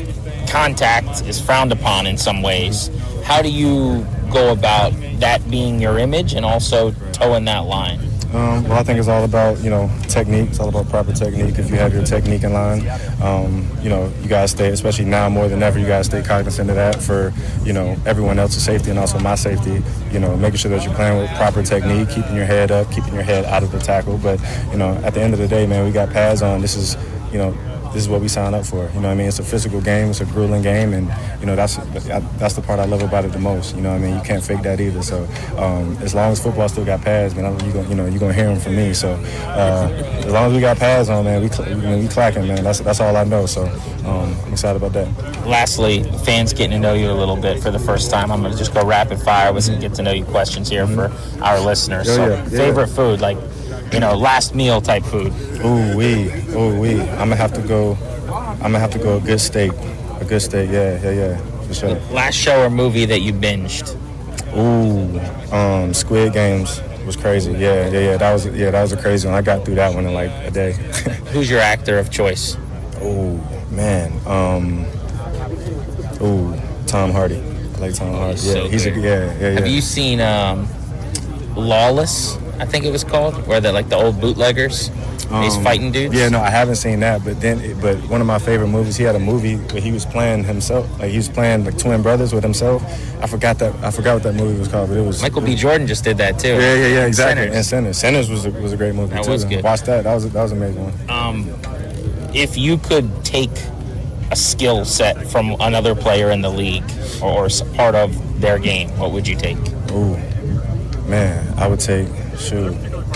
contact is frowned upon in some ways. How do you go about that being your image and also towing that line? Um, well, I think it's all about, you know, technique. It's all about proper technique. If you have your technique in line, um, you know, you guys stay, especially now more than ever, you guys stay cognizant of that for, you know, everyone else's safety and also my safety, you know, making sure that you're playing with proper technique, keeping your head up, keeping your head out of the tackle. But, you know, at the end of the day, man, we got pads on. This is, you know, this is what we sign up for. You know what I mean? It's a physical game. It's a grueling game. And, you know, that's that's the part I love about it the most. You know what I mean? You can't fake that either. So um, as long as football still got pads, man, you're going you know, you're gonna hear them from me. So uh, as long as we got pads on, man, we, cl- we, we clacking, man. That's that's all I know. So um, I'm excited about that. Lastly, fans getting to know you a little bit for the first time. I'm going to just go rapid fire with some get to know you questions here mm-hmm. for our listeners. Oh, so yeah, yeah. favorite food, like, you know, last meal type food. Ooh wee, ooh wee. I'm gonna have to go. I'm gonna have to go a good steak. A good steak, yeah, yeah, yeah, for sure. Last show or movie that you binged? Ooh, um, Squid Games was crazy. Yeah, yeah, yeah. That was yeah, that was a crazy one. I got through that one in like a day. Who's your actor of choice? Oh man, um, ooh, Tom Hardy. I like Tom Hardy. Yeah, So he's a good. yeah, yeah, yeah. Have you seen um, Lawless? I think it was called, where the like the old bootleggers, these Um, fighting dudes. Yeah, no, I haven't seen that. But then, but one of my favorite movies, he had a movie where he was playing himself. Like he was playing like twin brothers with himself. I forgot that. I forgot what that movie was called, but it was Michael B. Jordan just did that too. Yeah, yeah, yeah, exactly. Sinners. And Sinners, Sinners was a, was a great movie That too. was good. Watch that. That was that was an amazing one. Um, if you could take a skill set from another player in the league or, or s- part of their game, what would you take? Ooh, man, I would take shoot.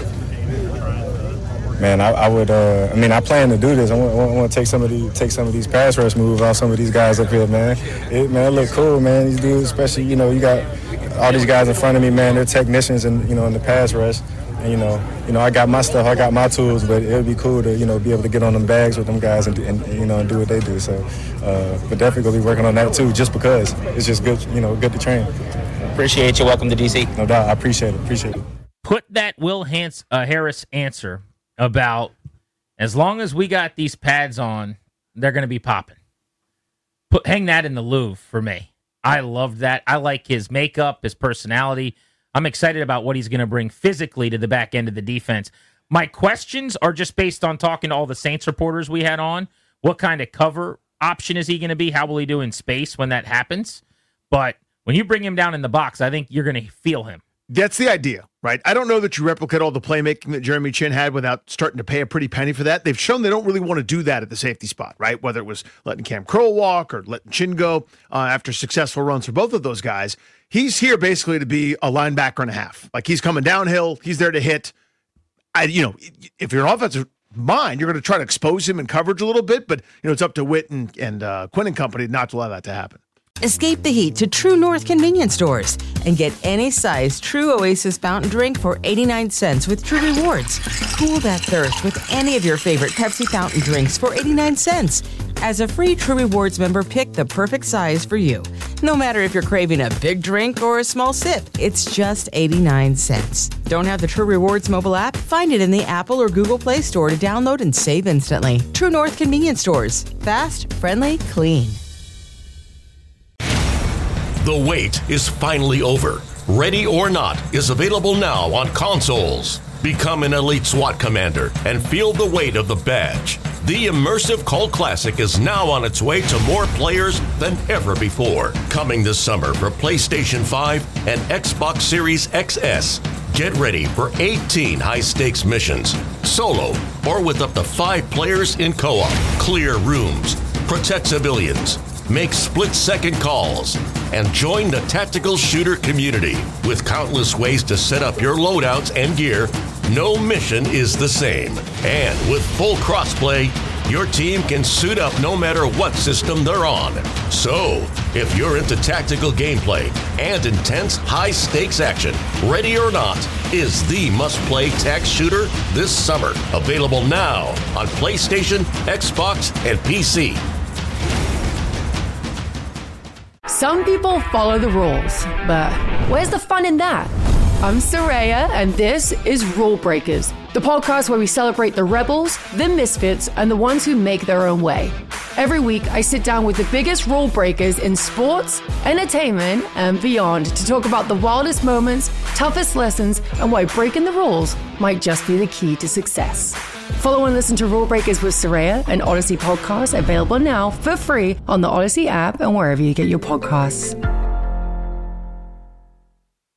Man, I, I would. Uh, I mean, I plan to do this. I want, I want to take some of these, take some of these pass rush moves off some of these guys up here, man. It, man, it look cool, man. These dudes, especially, you know, you got all these guys in front of me, man. They're technicians, and you know, in the pass rush. And you know, you know, I got my stuff, I got my tools, but it would be cool to, you know, be able to get on them bags with them guys and, and you know, and do what they do. So, uh, but definitely gonna be working on that too, just because it's just good, you know, good to train. Appreciate you. Welcome to D C. No doubt. I appreciate it. Appreciate it. Put that Will Hans- uh, Harris answer about as long as we got these pads on, they're going to be popping. Put hang that in the Louvre for me. I loved that. I like his makeup, his personality. I'm excited about what he's going to bring physically to the back end of the defense. My questions are just based on talking to all the Saints reporters we had on. What kind of cover option is he going to be? How will he do in space when that happens? But when you bring him down in the box, I think you're going to feel him. That's the idea, right? I don't know that you replicate all the playmaking that Jeremy Chin had without starting to pay a pretty penny for that. They've shown they don't really want to do that at the safety spot, right? Whether it was letting Cam Kroll walk or letting Chin go uh, after successful runs for both of those guys. He's here basically to be a linebacker and a half. Like he's coming downhill. He's there to hit. I, you know, if you're an offensive mind, you're going to try to expose him in coverage a little bit, but you know, it's up to Witt and, and uh, Quinn and company not to allow that to happen. Escape the heat to True North convenience stores and get any size True Oasis fountain drink for eighty-nine cents with True Rewards. Cool that thirst with any of your favorite Pepsi fountain drinks for eighty-nine cents. As a free True Rewards member, pick the perfect size for you. No matter if you're craving a big drink or a small sip, it's just eighty-nine cents. Don't have the True Rewards mobile app? Find it in the Apple or Google Play Store to download and save instantly. True North convenience stores. Fast, friendly, clean. The wait is finally over. Ready or Not is available now on consoles. Become an elite SWAT commander and feel the weight of the badge. The immersive Cult Classic is now on its way to more players than ever before. Coming this summer for PlayStation five and Xbox Series X S. Get ready for eighteen high-stakes missions, solo or with up to five players in co-op. Clear rooms, protect civilians, make split-second calls, and join the tactical shooter community. With countless ways to set up your loadouts and gear, no mission is the same. And with full crossplay, your team can suit up no matter what system they're on. So, if you're into tactical gameplay and intense high-stakes action, Ready or Not is the must-play tac shooter this summer. Available now on PlayStation, Xbox, and P C. Some people follow the rules, but where's the fun in that? I'm Soraya, and this is Rule Breakers, the podcast where we celebrate the rebels, the misfits, and the ones who make their own way. Every week, I sit down with the biggest rule breakers in sports, entertainment, and beyond to talk about the wildest moments, toughest lessons, and why breaking the rules might just be the key to success. Follow and listen to Rule Breakers with Soraya, an Odyssey podcast available now for free on the Odyssey app and wherever you get your podcasts.